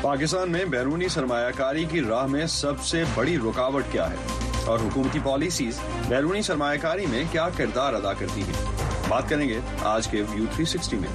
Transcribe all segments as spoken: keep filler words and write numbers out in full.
پاکستان میں بیرونی سرمایہ کاری کی راہ میں سب سے بڑی رکاوٹ کیا ہے اور حکومتی پالیسیز بیرونی سرمایہ کاری میں کیا کردار ادا کرتی ہیں، بات کریں گے آج کے ویو تھری سکسٹی میں۔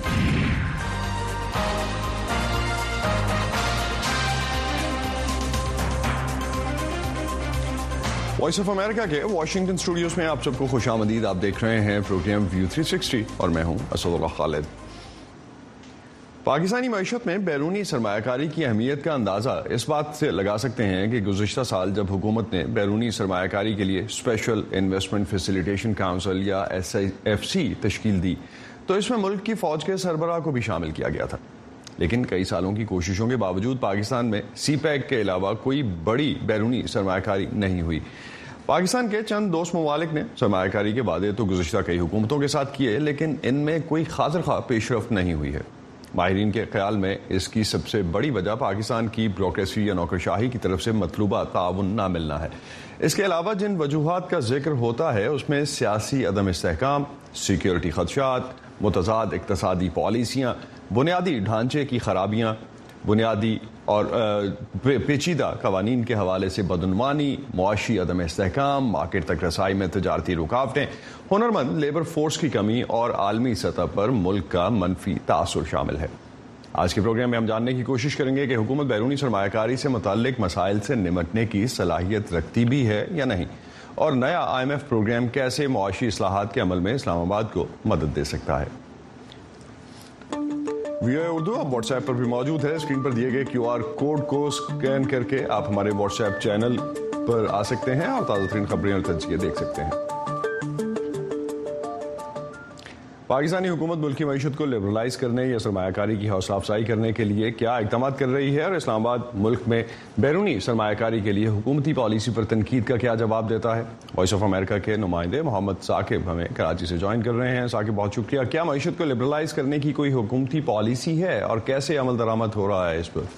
وائس آف امریکہ کے واشنگٹن اسٹوڈیوز میں آپ سب کو خوش آمدید۔ آپ دیکھ رہے ہیں پروگرام ویو تھری سکسٹی اور میں ہوں اسد اللہ خالد۔ پاکستانی معیشت میں بیرونی سرمایہ کاری کی اہمیت کا اندازہ اس بات سے لگا سکتے ہیں کہ گزشتہ سال جب حکومت نے بیرونی سرمایہ کاری کے لیے اسپیشل انویسٹمنٹ فیسیلیٹیشن کونسل یا ایس ایف سی تشکیل دی تو اس میں ملک کی فوج کے سربراہ کو بھی شامل کیا گیا تھا، لیکن کئی سالوں کی کوششوں کے باوجود پاکستان میں سی پیک کے علاوہ کوئی بڑی بیرونی سرمایہ کاری نہیں ہوئی۔ پاکستان کے چند دوست ممالک نے سرمایہ کاری کے وعدے تو گزشتہ کئی حکومتوں کے ساتھ کیے، لیکن ان میں کوئی خاطر خواہ پیش رفت نہیں ہوئی ہے۔ ماہرین کے خیال میں اس کی سب سے بڑی وجہ پاکستان کی بیوروکریسی یا نوکرشاہی کی طرف سے مطلوبہ تعاون نہ ملنا ہے۔ اس کے علاوہ جن وجوہات کا ذکر ہوتا ہے اس میں سیاسی عدم استحکام، سیکیورٹی خدشات، متضاد اقتصادی پالیسیاں، بنیادی ڈھانچے کی خرابیاں، بنیادی اور پیچیدہ قوانین کے حوالے سے بدعنوانی، معاشی عدم استحکام، مارکیٹ تک رسائی میں تجارتی رکاوٹیں، ہنرمند لیبر فورس کی کمی اور عالمی سطح پر ملک کا منفی تاثر شامل ہے۔ آج کے پروگرام میں ہم جاننے کی کوشش کریں گے کہ حکومت بیرونی سرمایہ کاری سے متعلق مسائل سے نمٹنے کی صلاحیت رکھتی بھی ہے یا نہیں، اور نیا آئی ایم ایف پروگرام کیسے معاشی اصلاحات کے عمل میں اسلام آباد کو مدد دے سکتا ہے۔ وی او اردو آپ واٹس ایپ پر بھی موجود ہے۔ اسکرین پر دیے گئے کیو آر کوڈ کو اسکین کر کے آپ ہمارے واٹس ایپ چینل پر آ سکتے ہیں اور تازہ ترین خبریں اور تجزیے دیکھ سکتے ہیں۔ پاکستانی حکومت ملک کی معیشت کو لبرلائز کرنے یا سرمایہ کاری کی حوصلہ افزائی کرنے کے لیے کیا اقدامات کر رہی ہے، اور اسلام آباد ملک میں بیرونی سرمایہ کاری کے لیے حکومتی پالیسی پر تنقید کا کیا جواب دیتا ہے؟ وائس آف امریکہ کے نمائندے محمد ثاقب ہمیں کراچی سے جوائن کر رہے ہیں۔ ثاقب بہت شکریہ۔ کیا معیشت کو لبرلائز کرنے کی کوئی حکومتی پالیسی ہے اور کیسے عمل درآمد ہو رہا ہے اس پر؟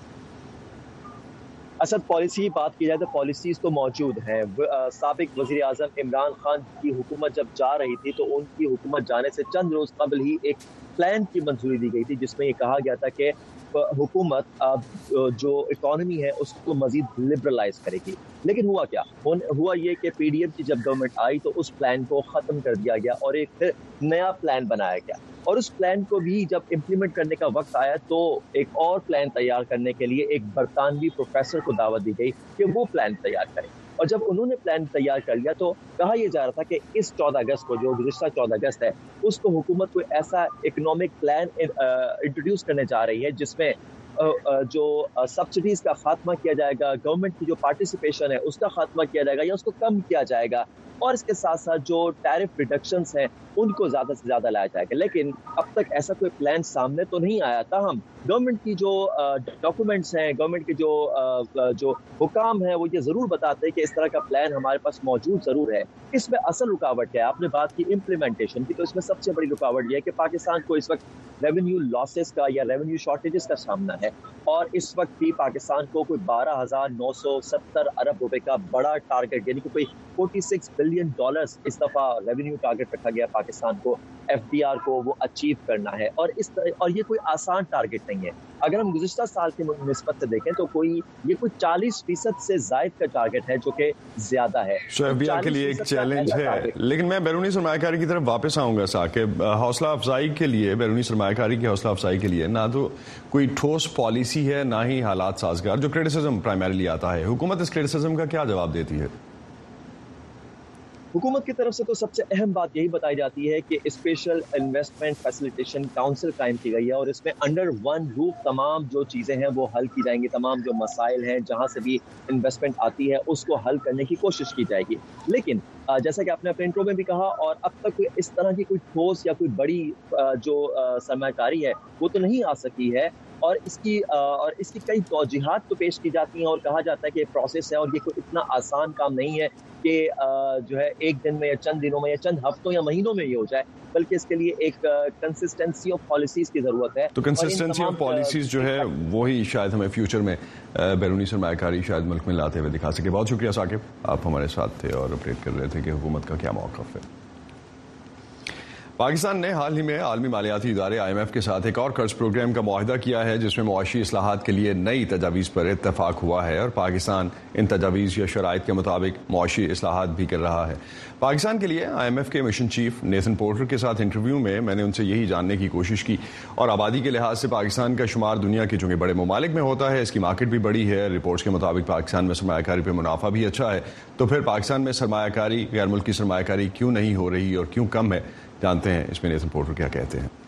اسد، پالیسی کی بات کی جائے تو پالیسیز تو موجود ہیں۔ سابق وزیر اعظم عمران خان کی حکومت جب جا رہی تھی تو ان کی حکومت جانے سے چند روز قبل ہی ایک پلان کی منظوری دی گئی تھی جس میں یہ کہا گیا تھا کہ حکومت جو اکانومی ہے اس کو مزید لبرلائز کرے گی، لیکن ہوا کیا؟ ہوا یہ کہ پی ڈی ایم کی جب گورنمنٹ آئی تو اس پلان کو ختم کر دیا گیا اور ایک نیا پلان بنایا گیا، اور اس پلان کو بھی جب امپلیمنٹ کرنے کا وقت آیا تو ایک اور پلان تیار کرنے کے لیے ایک برطانوی پروفیسر کو دعوت دی گئی کہ وہ پلان تیار کریں، اور جب انہوں نے پلان تیار کر لیا تو کہا یہ جا رہا تھا کہ اس چودہ اگست کو، جو گزشتہ چودہ اگست ہے، اس کو حکومت کوئی ایسا اکنامک پلان انٹروڈیوس کرنے جا رہی ہے جس میں جو سبسڈیز کا خاتمہ کیا جائے گا، گورنمنٹ کی جو پارٹیسپیشن ہے اس کا خاتمہ کیا جائے گا یا اس کو کم کیا جائے گا، اور اس کے ساتھ ساتھ جو ٹیرف ریڈکشنز ہیں ان کو زیادہ سے زیادہ لایا جائے گا۔ لیکن اب تک ایسا کوئی پلان سامنے تو نہیں آیا۔ تاہم گورنمنٹ کی جو ڈاکومنٹس ہیں، گورنمنٹ کے جو جو حکام ہیں، وہ یہ ضرور بتاتے ہیں کہ اس طرح کا پلان ہمارے پاس موجود ضرور ہے۔ اس میں اصل رکاوٹ کیا ہے؟ آپ نے بات کی امپلیمنٹیشن کی، تو اس میں سب سے بڑی رکاوٹ یہ ہے کہ پاکستان کو اس وقت ریونیو لاسز کا یا ریونیو شارٹیجز کا سامنا ہے، اور اس وقت بھی پاکستان کو کوئی بارہ ہزار نو سو ستر ارب روپے کا بڑا ٹارگیٹ، یعنی کہ کوئی فورٹی سکس بلین ڈالرز اس دفعہ ریونیو ٹارگیٹ رکھا گیا پاکستان کو، ایف ڈی آر کو وہ اچیو کرنا ہے، اور اس اور یہ کوئی آسان ٹارگیٹ نہیں ہے۔ اگر ہم گزشتہ سال کی نسبت سے دیکھیں تو کوئی یہ کوئی چالیس فیصد سے زائد کا ٹارگیٹ ہے، جو کہ زیادہ ہے، سو ایف ڈی آر کے لیے ایک چیلنج ہے۔ لیکن میں بیرونی سرمایہ کاری کی طرف واپس آؤں گا ثاقب۔ حوصلہ افزائی کے لیے، بیرونی سرمایہ کاری کی حوصلہ افزائی کے لیے نہ تو کوئی ٹھوس پالیسی ہے نہ ہی حالات سازگار، جو کریٹیسزم پرائمریلی آتا ہے۔ حکومت اس کریٹیسزم کا کیا جواب دیتی ہے؟ حکومت کی طرف سے تو سب سے اہم بات یہی بتائی جاتی ہے کہ اسپیشل انویسٹمنٹ فیسیلیٹیشن کاؤنسل قائم کی گئی ہے، اور اس میں انڈر ون روف تمام جو چیزیں ہیں وہ حل کی جائیں گی، تمام جو مسائل ہیں جہاں سے بھی انویسٹمنٹ آتی ہے اس کو حل کرنے کی کوشش کی جائے گی۔ لیکن جیسا کہ آپ نے اپنے انٹرو میں بھی کہا، اور اب تک کوئی اس طرح کی کوئی ٹھوس یا کوئی بڑی جو سرمایہ کاری ہے وہ تو نہیں آ سکی ہے، اور اس کی اور اس کی کئی توجیحات تو پیش کی جاتی ہیں، اور کہا جاتا ہے کہ یہ پروسیس ہے اور یہ کوئی اتنا آسان کام نہیں ہے کہ جو ہے ایک دن میں یا چند دنوں میں یا چند ہفتوں یا مہینوں میں یہ ہو جائے، بلکہ اس کے لیے ایک کنسسٹنسی آف پالیسیز کی ضرورت ہے۔ تو کنسسٹنسی آف پالیسیز جو ہے وہی شاید ہمیں فیوچر میں بیرونی سرمایہ کاری شاید ملک میں لاتے ہوئے دکھا سکے۔ بہت شکریہ ثاقب، آپ ہمارے ساتھ تھے اور اپڈیٹ کر رہے تھے کہ حکومت کا کیا موقف ہے۔ پاکستان نے حال ہی میں عالمی مالیاتی ادارے آئی ایم ایف کے ساتھ ایک اور قرض پروگرام کا معاہدہ کیا ہے جس میں معاشی اصلاحات کے لیے نئی تجاویز پر اتفاق ہوا ہے اور پاکستان ان تجاویز یا شرائط کے مطابق معاشی اصلاحات بھی کر رہا ہے. پاکستان کے لیے آئی ایم ایف کے مشن چیف نیتھن پورٹر کے ساتھ انٹرویو میں میں نے ان سے یہی جاننے کی کوشش کی اور آبادی کے لحاظ سے پاکستان کا شمار دنیا کے چونکہ بڑے ممالک میں ہوتا ہے, اس کی مارکیٹ بھی بڑی ہے, رپورٹس کے مطابق پاکستان میں سرمایہ کاری پہ منافع بھی اچھا ہے, تو پھر پاکستان میں سرمایہ کاری غیر ملکی سرمایہ کاری کیوں نہیں ہو رہی اور کیوں کم ہے؟ جانتے ہیں اس میں نیتھن پورٹر کیا کہتے ہیں.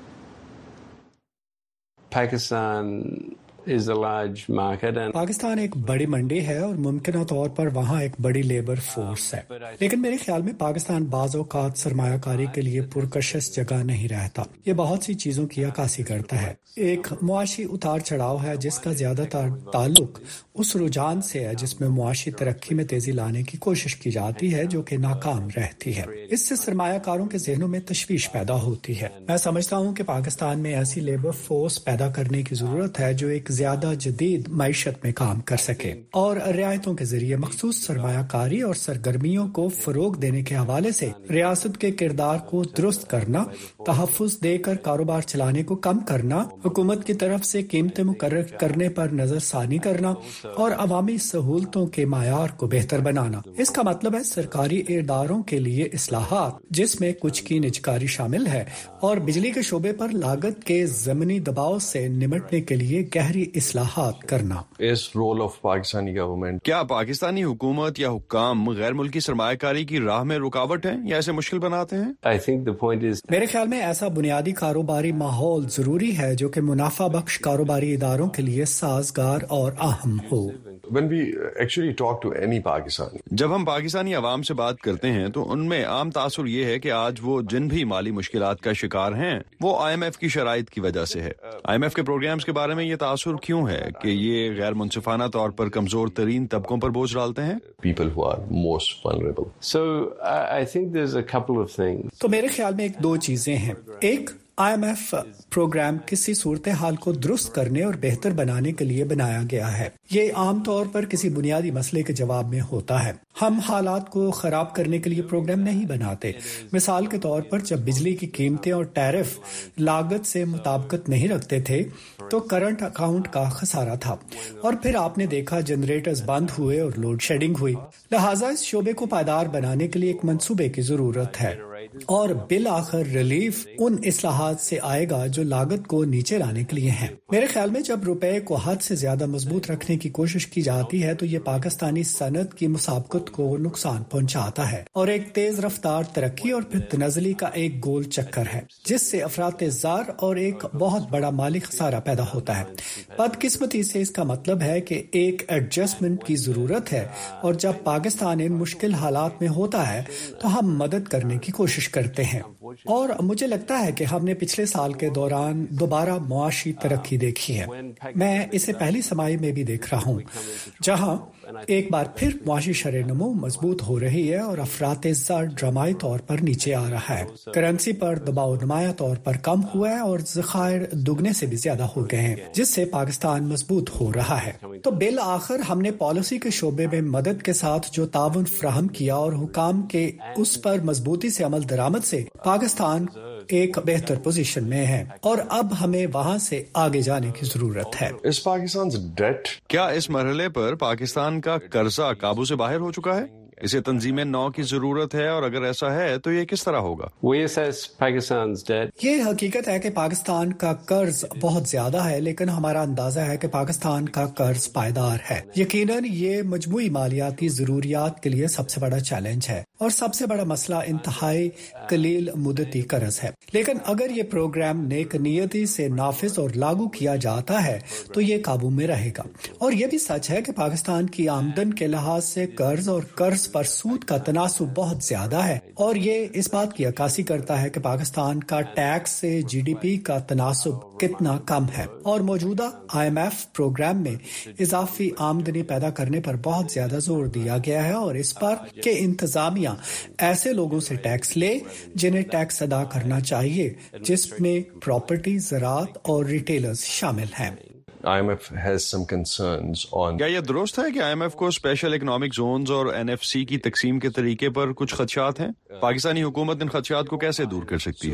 پاکستان is a large market and پاکستان ایک بڑی منڈی ہے اور ممکنہ طور پر وہاں ایک بڑی لیبر فورس ہے, لیکن میرے خیال میں پاکستان بعض اوقات سرمایہ کاری کے لیے پرکشش جگہ نہیں رہتا. یہ بہت سی چیزوں کی عکاسی کرتا ہے. ایک معاشی اتار چڑھاؤ ہے جس کا زیادہ تر تعلق اس رجحان سے ہے جس میں معاشی ترقی میں تیزی لانے کی کوشش کی جاتی ہے جو کہ ناکام رہتی ہے. اس سے سرمایہ کاروں کے ذہنوں میں تشویش پیدا ہوتی ہے. میں سمجھتا ہوں کہ پاکستان میں ایسی لیبر فورس پیدا کرنے کی ضرورت ہے جو ایک زیادہ جدید معیشت میں کام کر سکے اور رعایتوں کے ذریعے مخصوص سرمایہ کاری اور سرگرمیوں کو فروغ دینے کے حوالے سے ریاست کے کردار کو درست کرنا, تحفظ دے کر کاروبار چلانے کو کم کرنا, حکومت کی طرف سے قیمتیں مقرر کرنے پر نظر ثانی کرنا اور عوامی سہولتوں کے معیار کو بہتر بنانا. اس کا مطلب ہے سرکاری اداروں کے لیے اصلاحات جس میں کچھ کی نجکاری شامل ہے اور بجلی کے شعبے پر لاگت کے ضمنی دباؤ سے نمٹنے کے لیے گہری اصلاحات کرنا. اس رول آف پاکستانی گورنمنٹ, کیا پاکستانی حکومت یا حکام غیر ملکی سرمایہ کاری کی راہ میں رکاوٹ ہیں یا اسے مشکل بناتے ہیں؟ I think the point is میرے خیال میں ایسا بنیادی کاروباری ماحول ضروری ہے جو کہ منافع بخش کاروباری اداروں کے لیے سازگار اور اہم ہو. When we actually talk to any Pakistani, جب ہم پاکستانی عوام سے بات کرتے ہیں تو ان میں عام تاثر یہ ہے کہ آج وہ جن بھی مالی مشکلات کا شکار ہیں وہ آئی ایم ایف کی شرائط کی وجہ سے ہے. آئی ایم ایف کے پروگرامز کے بارے میں یہ تاثر کیوں ہے کہ یہ غیر منصفانہ طور پر کمزور ترین طبقوں پر بوجھ ڈالتے ہیں؟ People who are most vulnerable. so I I think there's a couple of things. تو میرے خیال میں ایک دو چیزیں ہیں. ایک, آئی ایم ایف پروگرام کسی صورتحال کو درست کرنے اور بہتر بنانے کے لیے بنایا گیا ہے. یہ عام طور پر کسی بنیادی مسئلے کے جواب میں ہوتا ہے. ہم حالات کو خراب کرنے کے لیے پروگرام نہیں بناتے. مثال کے طور پر جب بجلی کی قیمتیں اور ٹیرف لاگت سے مطابقت نہیں رکھتے تھے تو کرنٹ اکاؤنٹ کا خسارہ تھا اور پھر آپ نے دیکھا جنریٹرز بند ہوئے اور لوڈ شیڈنگ ہوئی. لہٰذا اس شعبے کو پائیدار بنانے کے لیے ایک منصوبے کی ضرورت ہے اور بالآخر ریلیف ان اصلاحات سے آئے گا جو لاگت کو نیچے لانے کے لیے ہیں. میرے خیال میں جب روپے کو حد سے زیادہ مضبوط رکھنے کی کوشش کی جاتی ہے تو یہ پاکستانی صنعت کی مسابقت کو نقصان پہنچاتا ہے اور ایک تیز رفتار ترقی اور پھر تنزلی کا ایک گول چکر ہے جس سے افراط زار اور ایک بہت بڑا مالی خسارہ پیدا ہوتا ہے. بدقسمتی سے اس کا مطلب ہے کہ ایک ایڈجسٹمنٹ کی ضرورت ہے اور جب پاکستان ان مشکل حالات میں ہوتا ہے تو ہم مدد کرنے کی کوشش کرتے ہیں اور مجھے لگتا ہے کہ ہم نے پچھلے سال کے دوران دوبارہ معاشی ترقی دیکھی ہے. میں اسے پہلی سمائی میں بھی دیکھ رہا ہوں جہاں ایک بار پھر معاشی شرح نمو مضبوط ہو رہی ہے اور افراط زر ڈرامائی طور پر نیچے آ رہا ہے. کرنسی پر دباؤ نمایاں طور پر کم ہوا ہے اور ذخائر دگنے سے بھی زیادہ ہو گئے ہیں جس سے پاکستان مضبوط ہو رہا ہے. تو بالآخر ہم نے پالیسی کے شعبے میں مدد کے ساتھ جو تعاون فراہم کیا اور حکام کے اس پر مضبوطی سے عمل درآمد سے پاکستان ایک بہتر پوزیشن میں ہے اور اب ہمیں وہاں سے آگے جانے کی ضرورت ہے. اس پاکستان ڈیٹ, کیا اس مرحلے پر پاکستان کا قرضہ قابو سے باہر ہو چکا ہے؟ اسے تنظیم نو کی ضرورت ہے اور اگر ایسا ہے تو یہ کس طرح ہوگا؟ We assess Pakistan's debt. یہ حقیقت ہے کہ پاکستان کا قرض بہت زیادہ ہے لیکن ہمارا اندازہ ہے کہ پاکستان کا قرض پائیدار ہے. یقیناً یہ مجموعی مالیاتی ضروریات کے لیے سب سے بڑا چیلنج ہے اور سب سے بڑا مسئلہ انتہائی قلیل مدتی قرض ہے. لیکن اگر یہ پروگرام نیک نیتی سے نافذ اور لاگو کیا جاتا ہے تو یہ قابو میں رہے گا. اور یہ بھی سچ ہے کہ پاکستان کی آمدن کے لحاظ سے قرض اور قرض پر سود کا تناسب بہت زیادہ ہے اور یہ اس بات کی عکاسی کرتا ہے کہ پاکستان کا ٹیکس سے جی ڈی پی کا تناسب کتنا کم ہے. اور موجودہ آئی ایم ایف پروگرام میں اضافی آمدنی پیدا کرنے پر بہت زیادہ زور دیا گیا ہے اور اس پر کہ انتظامیہ ایسے لوگوں سے ٹیکس لے جنہیں ٹیکس ادا کرنا چاہیے جس میں پراپرٹی، زراعت اور ریٹیلرز شامل ہیں. آئی ایم ایف has some concerns on. کیا یہ درست ہے کہ آئی ایم ایف کو اسپیشل اکنامک زونز اور این ایف سی کی تقسیم کے طریقے پر کچھ خدشات ہیں؟ پاکستانی حکومت ان خدشات کو کیسے دور کر سکتی ہے؟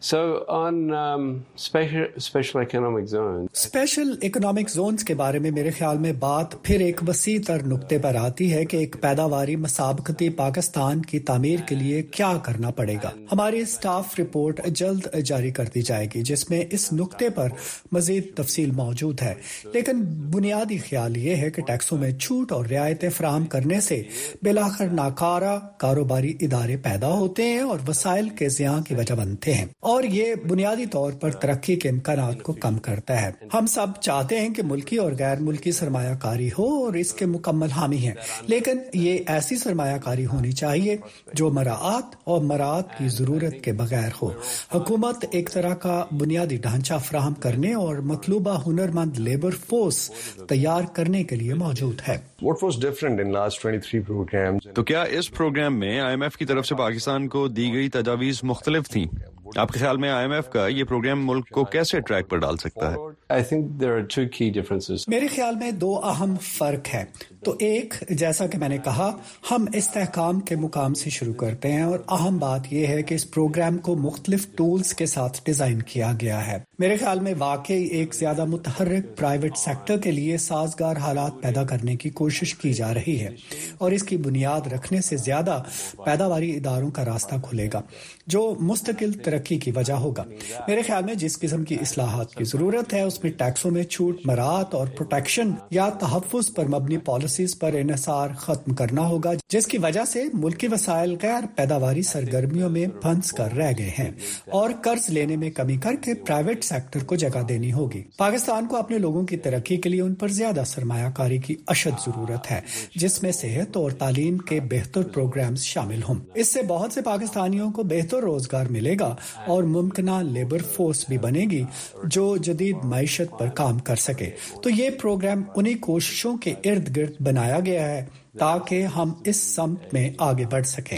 So on um, special, special economic zones. Special economic zones के बारे में मेरे ख्याल में बात फिर एक वसी तर नुक्ते पर आती है कि एक पैदावारी मसाबकती पाकिस्तान की तामीर के लिए क्या करना पड़ेगा। हमारी स्टाफ रिपोर्ट जल्द जारी कर दी जाएगी जिसमें इस नुक्ते पर मजीद तफसील मौजूद है, लेकिन बुनियादी ख्याल ये है कि टैक्सों में छूट और रियायतें फराहम करने से बिलाखिर नाकारा कारोबारी इदारे पैदा होते हैं और वसाइल के ज़ियां की वजह बनते हैं और ये बुनियादी तौर पर तरक्की के इम्कानात को कम करता है। हम सब चाहते हैं कि मुल्की और गैर मुल्की सरमायाकारी हो और इसके मुकम्मल हामी हैं, लेकिन ये ऐसी सरमायाकारी होनी चाहिए जो मराआत और मराआत की ज़रूरत के बगैर हो। हुकूमत एक तरह का बुनियादी ढांचा फराहम करने और मतलूबा हुनरमंद लेबर फोर्स तैयार करने के लिए मौजूद है। What was different in last twenty-three programs? तो क्या इस प्रोग्राम में आई एम एफ की तरफ से पाकिस्तान को दी गई तजावीज़ मुख्तलिफ थी? आपके ख्याल में आई एम एफ का ये प्रोग्राम मुल्क को कैसे ट्रैक पर डाल सकता है? I think there are two key differences. मेरे ख्याल में दो अहम फर्क है। तो एक, जैसा कि मैंने कहा, हम इस्तेहकाम के मुकाम से शुरू करते हैं और अहम बात यह है कि इस प्रोग्राम को मुख्तलिफ टूल्स के साथ डिजाइन किया गया है। मेरे ख्याल में वाकई एक ज्यादा मुतहर्रिक प्राइवेट सेक्टर के लिए साजगार हालात पैदा करने की कोशिश की जा रही है और इसकी बुनियाद रखने से ज्यादा पैदावारी इदारों का रास्ता खुलेगा जो मुस्तकिल तरक्की की वजह होगा। मेरे ख्याल में जिस किस्म की इस्लाहात की जरूरत है उसमें टैक्सों में छूट, मरात और प्रोटेक्शन या तहफ़्फ़ुज़ पर मबनी पॉलिसीज पर इन्हिसार खत्म करना होगा, जिसकी वजह से मुल्की वसाइल गैर पैदावारी सरगर्मियों में फंस कर रह गए हैं और कर्ज लेने में कमी करके प्राइवेट सेक्टर को जगह देनी होगी। पाकिस्तान को अपने लोगों की तरक्की के लिए उन पर ज्यादा सरमायाकारी की अशद जरूरत है, जिसमें सेहत और तालीम के बेहतर प्रोग्राम्स शामिल हों। इससे बहुत से पाकिस्तानियों को बेहतर रोजगार मिलेगा और मुमकिना लेबर फोर्स भी बनेगी जो जदीद मईशत पर काम कर सके। तो ये प्रोग्राम उन्हीं कोशिशों के इर्द गिर्द बनाया गया है ताकि हम इस समत में आगे बढ़ सकें।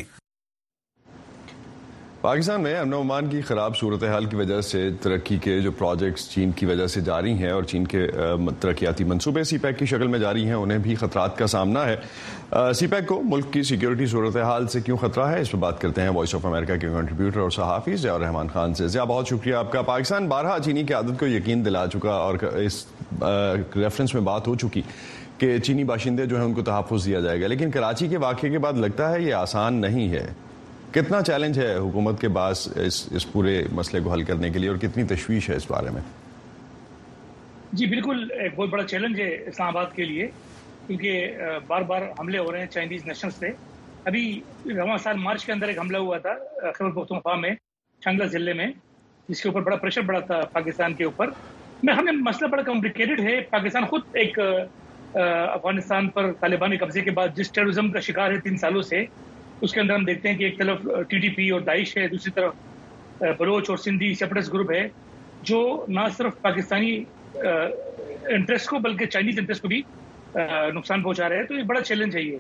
पाकिस्तान में अमन अमान की खराब सूरत हाल की वजह से तरक्की के जो प्रोजेक्ट्स चीन की वजह से जारी हैं और चीन के तरक्याती मंसूबे सी पैक की शक्ल में जारी हैं, उन्हें भी खतरात का सामना है। सी पैक को मुल्क की सिक्योरिटी सूरत हाल से क्यों खतरा है, इस पर बात करते हैं वॉइस ऑफ अमेरिका के कंट्रीब्यूटर और सहाफ़ी ज़िया रहमान खान से। ज़िया, बहुत शुक्रिया आपका। पाकिस्तान बारहा चीनी की आदत को यकीन दिला चुका और इस रेफरेंस में बात हो चुकी कि चीनी बाशिंदे जो हैं उनको तहफ़्फ़ुज़ दिया जाएगा, लेकिन कराची के वाक़े के बाद लगता है ये आसान नहीं है। कितना चैलेंज है हुकूमत के पास इस इस पूरे मसले को हल करने के लिए और कितनी तशवीश है इस बारे में? जी बिल्कुल, एक बहुत बड़ा चैलेंज है इस्लामाबाद के लिए, क्योंकि बार बार हमले हो रहे हैं चाइनीज नेशनल से। अभी रवां साल मार्च के अंदर एक हमला हुआ था खैबर पख्तूनख्वा में, शंगला जिले में, जिसके ऊपर बड़ा प्रेशर पड़ा था पाकिस्तान के ऊपर। मैं हमें मसला बड़ा कॉम्प्लिकेटेड है। पाकिस्तान खुद एक अफगानिस्तान पर तालिबानी कब्जे के बाद जिस टेररिज्म का शिकार है तीन सालों से, उसके अंदर हम देखते हैं कि एक तरफ टीटीपी और दाइश है, दूसरी तरफ बलोच और सिंधी सेपरेटिस्ट ग्रुप है जो ना सिर्फ पाकिस्तानी इंटरेस्ट को बल्कि चाइनीज इंटरेस्ट को भी नुकसान पहुंचा रहे हैं। तो ये बड़ा चैलेंज है ये।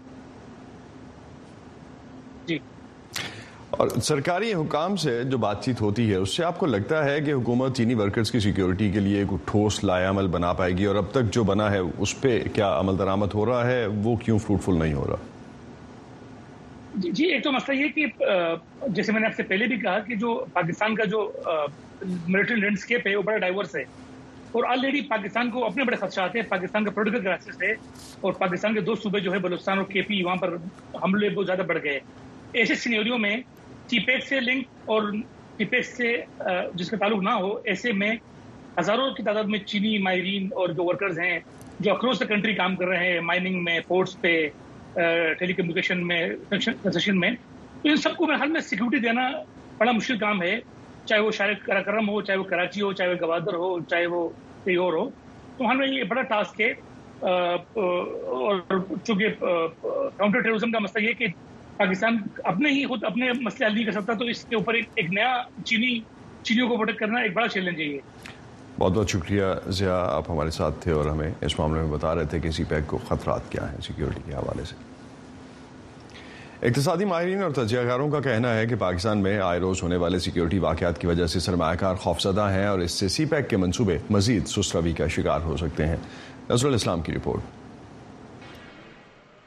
जी, और सरकारी हुकाम से जो बातचीत होती है उससे आपको लगता है कि हुकूमत चीनी वर्कर्स की सिक्योरिटी के लिए एक ठोस लायामल बना पाएगी, और अब तक जो बना है उस पर क्या अमल दरामद हो रहा है, वो क्यों फ्रूटफुल नहीं हो रहा? जी, एक तो मसला ये कि जैसे मैंने आपसे पहले भी कहा कि जो पाकिस्तान का जो मिलिट्री लैंडस्केप है वो बड़ा डाइवर्स है और ऑलरेडी पाकिस्तान को अपने बड़े खदशात हैं। पाकिस्तान का पॉलिटिकल क्राइसिस है और पाकिस्तान के दो सूबे जो है बलूचिस्तान और केपी, वहाँ पर हमले बहुत ज़्यादा बढ़ गए। ऐसे सिनेरियो में टीपेक से लिंक और टीपेक से जिसका ताल्लुक ना हो, ऐसे में हज़ारों की तादाद में चीनी माहिरीन और जो वर्कर्स हैं जो अक्रॉस द कंट्री काम कर रहे हैं, माइनिंग में, पोर्ट्स पे, टेली कम्युनिकेशन में, कंस्ट्रक्शन में, तो इन सबको हल में सिक्योरिटी देना बड़ा मुश्किल काम है। चाहे वो शायद कराकरम हो, चाहे वो कराची हो, चाहे वो गवादर हो, चाहे वो कहीं और हो, तो हमें ये बड़ा टास्क है। और चूंकि काउंटर टेररिज्म का मसला ये कि पाकिस्तान अपने ही खुद अपने मसले हल नहीं कर सकता, तो इसके ऊपर एक, एक नया चीनी चीनियों को प्रोटेक्ट करना एक बड़ा चैलेंज है ये। बहुत बहुत शुक्रिया ज़िया, आप हमारे साथ थे और हमें इस मामले में बता रहे थे कि सी पैक को खतरात क्या हैं सिक्योरिटी के हवाले से। इक़्तिसादी माहिरीन और तज्ज़ियाकारों का कहना है कि पाकिस्तान में आए रोज़ होने वाले सिक्योरिटी वाक़यात की वजह से सरमायाकार खौफज़दा हैं और इससे सी पैक के मंसूबे मज़ीद सुस्त रवी का शिकार हो सकते हैं। नज़रुल इस्लाम की रिपोर्ट।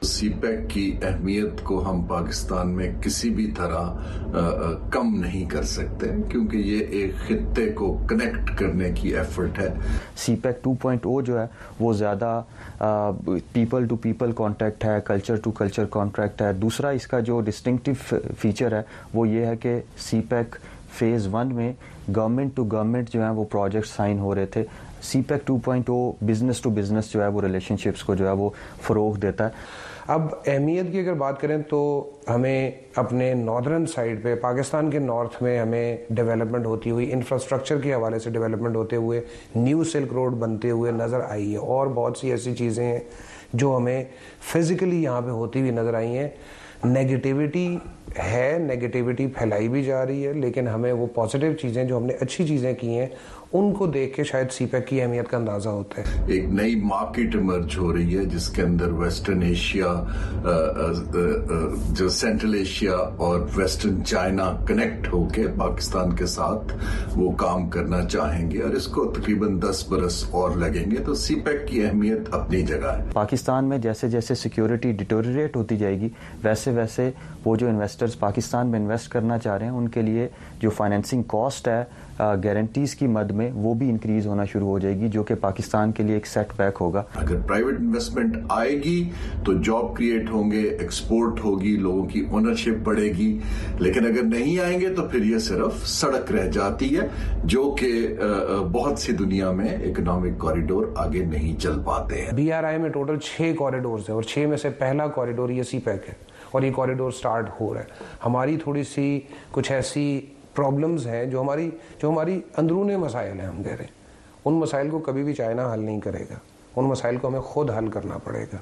سی پیک کی اہمیت کو ہم پاکستان میں کسی بھی طرح کم نہیں کر سکتے کیونکہ یہ ایک خطے کو کنیکٹ کرنے کی ایفرٹ ہے. سی پیک ٹو پوائنٹ او جو ہے وہ زیادہ پیپل ٹو پیپل کانٹیکٹ ہے, کلچر ٹو کلچر کانٹیکٹ ہے. دوسرا اس کا جو ڈسٹنکٹیو فیچر ہے وہ یہ ہے کہ سی پیک فیز ون میں گورنمنٹ ٹو گورنمنٹ جو ہے وہ پروجیکٹ سائن ہو رہے تھے. سی پیک ٹو پوائنٹ او بزنس ٹو بزنس جو ہے وہ ریلیشن شپس کو جو ہے وہ فروغ دیتا ہے. اب اہمیت کی اگر بات کریں تو ہمیں اپنے ناردرن سائڈ پہ پاکستان کے نارتھ میں ہمیں ڈیولپمنٹ ہوتی ہوئی انفراسٹرکچر کے حوالے سے ڈیولپمنٹ ہوتے ہوئے نیو سلک روڈ بنتے ہوئے نظر آئی ہے, اور بہت سی ایسی چیزیں ہیں جو ہمیں فزیکلی یہاں پہ ہوتی ہوئی نظر آئی ہیں. نیگیٹیوٹی ہے, نیگیٹیوٹی پھیلائی بھی جا رہی ہے, لیکن ہمیں وہ پازیٹیو چیزیں جو ہم نے اچھی چیزیں کی ہیں ان کو دیکھ کے شاید سی پیک کی اہمیت کا اندازہ ہوتا ہے. ایک نئی مارکیٹ ایمرج ہو رہی ہے جس کے اندر ویسٹرن ایشیا, جو سینٹرل ایشیا اور ویسٹرن چائنا کنیکٹ ہو کے پاکستان کے ساتھ وہ کام کرنا چاہیں گے, اور اس کو تقریباً دس برس اور لگیں گے. تو سی پیک کی اہمیت اپنی جگہ ہے. پاکستان میں جیسے جیسے سیکیورٹی ڈیٹوریٹ ہوتی جائے گی ویسے ویسے وہ جو انویسٹرز پاکستان میں انویسٹ کرنا چاہ رہے ہیں ان کے لیے جو فائنینسنگ کاسٹ ہے گارنٹیز کی مد میں وہ بھی انکریز ہونا شروع ہو جائے گی, جو کہ پاکستان کے لیے ایک سیٹ بیک ہوگا. اگر پرائیویٹ انویسٹمنٹ آئے گی تو جاب کریٹ ہوں گے, ایکسپورٹ ہوگی, لوگوں کی اونرشپ بڑھے گی. لیکن اگر نہیں آئیں گے تو پھر یہ صرف سڑک رہ جاتی ہے, جو کہ بہت سی دنیا میں اکنامک کوریڈور آگے نہیں چل پاتے ہیں. بی آر آئی میں ٹوٹل چھ کوریڈورز ہیں اور چھ میں سے پہلا کوریڈور یہ سی پیک ہے اور یہ کوریڈور سٹارٹ ہو رہا ہے. ہماری تھوڑی سی کچھ ایسی پرابلمز ہیں جو ہماری جو ہماری اندرون مسائل ہیں, ہم کہہ رہے ہیں ان مسائل کو کبھی بھی چائنا حل نہیں کرے گا, ان مسائل کو ہمیں خود حل کرنا پڑے گا.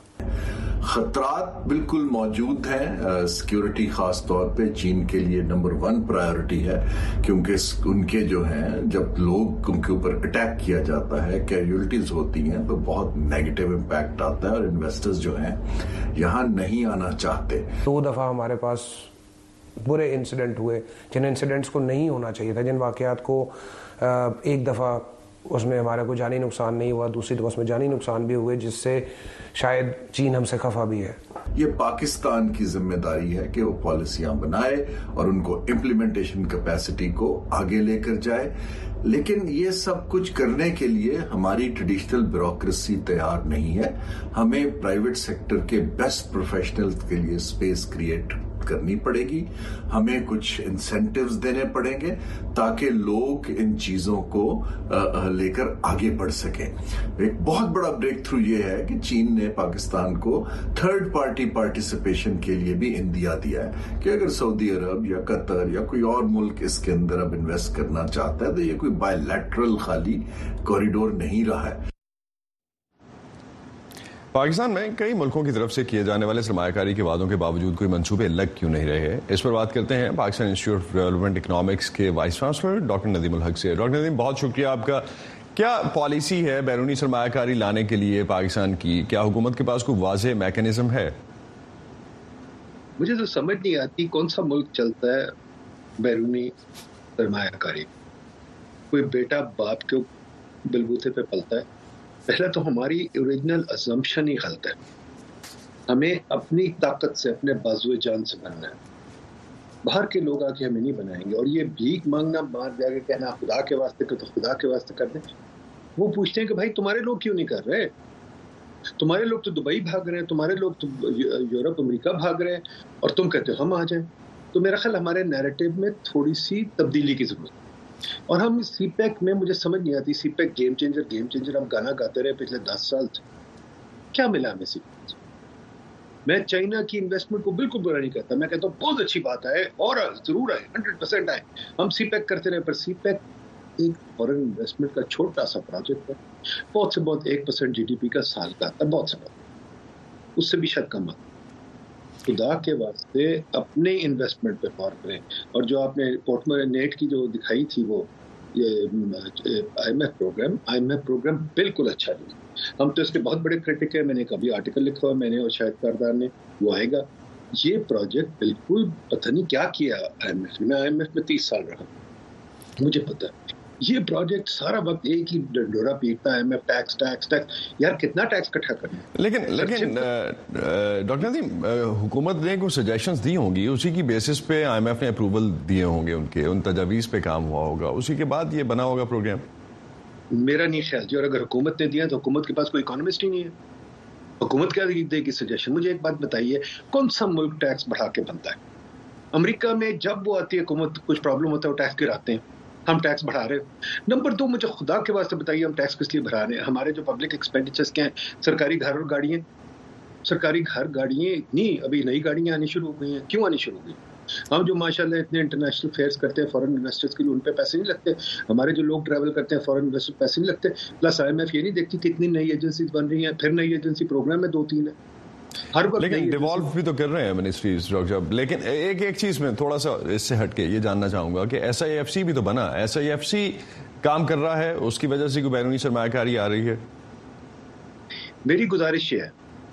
خطرات بالکل موجود ہیں. سیکیورٹی خاص طور پہ چین کے لیے نمبر ون پرائیورٹی ہے, کیونکہ ان کے جو ہیں جب لوگ ان کے اوپر اٹیک کیا جاتا ہے, کیجولٹیز ہوتی ہیں, تو بہت نیگیٹو امپیکٹ آتا ہے اور انویسٹرز جو ہیں یہاں نہیں آنا چاہتے. دو دفعہ ہمارے پاس برے انسیڈنٹ ہوئے جن انسیڈنٹس کو نہیں ہونا چاہیے تھا, جن واقعات کو ایک دفعہ اس میں ہمارا کوئی جانی نقصان نہیں ہوا, دوسری دفعہ اس میں جانی نقصان بھی ہوئے, جس سے شاید چین ہم سے خفا بھی ہے. یہ پاکستان کی ذمہ داری ہے کہ وہ پالیسیاں بنائے اور ان کو امپلیمنٹیشن کیپیسٹی کو آگے لے کر جائے. لیکن یہ سب کچھ کرنے کے لیے ہماری ٹریڈیشنل بیوروکریسی تیار نہیں ہے. ہمیں پرائیویٹ سیکٹر کے بیسٹ پروفیشنلز کے لیے اسپیس کریٹ کرنی پڑے گی, ہمیں کچھ انسینٹیوز دینے پڑیں گے تاکہ لوگ ان چیزوں کو لے کر آگے بڑھ سکیں. ایک بہت بڑا بریک تھرو یہ ہے کہ چین نے پاکستان کو تھرڈ پارٹی پارٹیسپیشن کے لیے بھی اندیا دیا ہے کہ اگر سعودی عرب یا قطر یا کوئی اور ملک اس کے اندر اب انویسٹ کرنا چاہتا ہے تو یہ کوئی بائی لیٹرل خالی کوریڈور نہیں رہا ہے. پاکستان میں کئی ملکوں کی طرف سے کیے جانے والے سرمایہ کاری کے وعدوں کے باوجود کوئی منصوبے لگ کیوں نہیں رہے, اس پر بات کرتے ہیں پاکستان انسٹیٹیوٹ آف ڈیولپمنٹ اکنامکس کے وائس چانسلر ڈاکٹر ندیم الحق سے. ڈاکٹر ندیم, بہت شکریہ آپ کا. کیا پالیسی ہے بیرونی سرمایہ کاری لانے کے لیے پاکستان کی؟ کیا حکومت کے پاس کوئی واضح میکینزم ہے؟ مجھے تو سمجھ نہیں آتی کون سا ملک چلتا ہے بیرونی سرمایہ کاری. کوئی بیٹا باپ کے بلبوتے پہ پلتا ہے. پہلا تو ہماری اوریجنل ازمپشن ہی غلط ہے. ہمیں اپنی طاقت سے, اپنے بازو جان سے بننا ہے. باہر کے لوگ آ کے ہمیں نہیں بنائیں گے. اور یہ بھیک مانگنا, باہر جا کے کہنا خدا کے واسطے کر تو خدا کے واسطے کر دیں. وہ پوچھتے ہیں کہ بھائی تمہارے لوگ کیوں نہیں کر رہے؟ تمہارے لوگ تو دبئی بھاگ رہے ہیں, تمہارے لوگ تو یورپ امریکہ بھاگ رہے ہیں, اور تم کہتے ہو ہم آ جائیں. تو میرا خیال ہمارے نیریٹو میں تھوڑی سی تبدیلی کی ضرورت ہے. اور ہم سی پیک میں, مجھے سمجھ نہیں آتی, سی پیک گیم چینجر گیم چینجر ہم گانا گاتے رہے پچھلے دس سال سے. کیا ملا ہمیں سی پیک سے؟ میں چائنا کی انویسٹمنٹ کو بالکل برا نہیں کہتا, میں کہتا ہوں بہت اچھی بات ہے اور ضرور ہے, ہنڈریڈ پرسینٹ آئے. ہم سی پیک کرتے رہے, پر سی پیک ایک فورن انویسٹمنٹ کا چھوٹا سا پروجیکٹ ہے. بہت سے بہت ایک پرسینٹ جی ڈی پی کا سال کا آتا ہے, بہت سے بہت, اس سے بھی شاید کم آتا. خدا کے واسطے اپنے انویسٹمنٹ پہ غور کریں. اور جو آپ نے پورٹ میں نیٹ کی جو دکھائی تھی وہ یہ آئی ایم ایف پروگرام آئی ایم ایف پروگرام بالکل اچھا نہیں. ہم تو اس کے بہت بڑے کرٹک ہیں. میں نے کبھی آرٹیکل لکھا ہوا میں نے اور شاید کردار نے, وہ آئے گا. یہ پروجیکٹ بالکل پتہ نہیں کیا کیا آئی ایم ایف. میں آئی ایم ایف میں تیس سال رہا, مجھے پتہ ہے. یہ پروجیکٹ سارا وقت ایک ہی ڈورا پیٹتا ہے، میں ٹیکس ٹیکس ٹیکس، یار کتنا ٹیکس اکٹھا کرنا ہے. لیکن لیکن ڈاکٹر ندیم، حکومت نے کچھ سجیشنز دی ہوں گی، اسی کی بیسس پہ آئی ایم ایف نے اپروول دیے ہوں گے، ان کے ان تجاویز پہ کام ہوا ہوگا، اسی کے بعد یہ بنا ہوگا پروگرام. میرا نہیں خیال جی، اور اگر حکومت نے دیا تو حکومت کے پاس کوئی اکانومسٹ ہی نہیں ہے. حکومت کیا دے گی سجیشن؟ مجھے ایک بات بتائیے، کون سا ملک ٹیکس بڑھا کے بنتا ہے؟ امریکہ میں جب وہ آتی ہے حکومت، کچھ پرابلم ہوتا ہے، وہ ٹیکس گراتے ہیں، ہم ٹیکس بڑھا رہے ہیں. نمبر دو، مجھے خدا کے واسطے بتائیے ہم ٹیکس کس لیے بڑھا رہے ہیں؟ ہمارے جو پبلک ایکسپینڈیچرز کیا ہیں؟ سرکاری گھر اور گاڑیاں، سرکاری گھر گاڑیاں اتنی ابھی نئی گاڑیاں آنی شروع ہو گئی ہیں. کیوں آنی شروع ہو گئی؟ ہم جو ماشاءاللہ اتنے انٹرنیشنل فیئرس کرتے ہیں فورن انویسٹرز کے لیے، ان پہ پیسے نہیں لگتے. ہمارے جو لوگ ٹریول کرتے ہیں فورن انویسٹر پیسے نہیں لگتے. پلس آئی ایم ایف یہ نہیں دیکھتی کتنی نئی ایجنسیز بن رہی ہیں، پھر نئی ایجنسی پروگرام میں دو تین ہے ہر وقت. لیکن ڈیوالو بھی تو کر رہے ہیں منسٹریز ڈاکٹر صاحب. لیکن ایک ایک چیز میں تھوڑا سا اس سے ہٹ کے یہ جاننا چاہوں گا کہ ایس آئی ایف سی بھی تو بنا، ایس آئی ایف سی کام کر رہا ہے، اس کی وجہ سے کوئی بیرونی سرمایہ کاری آ رہی ہے؟ میری گزارش یہ ہے،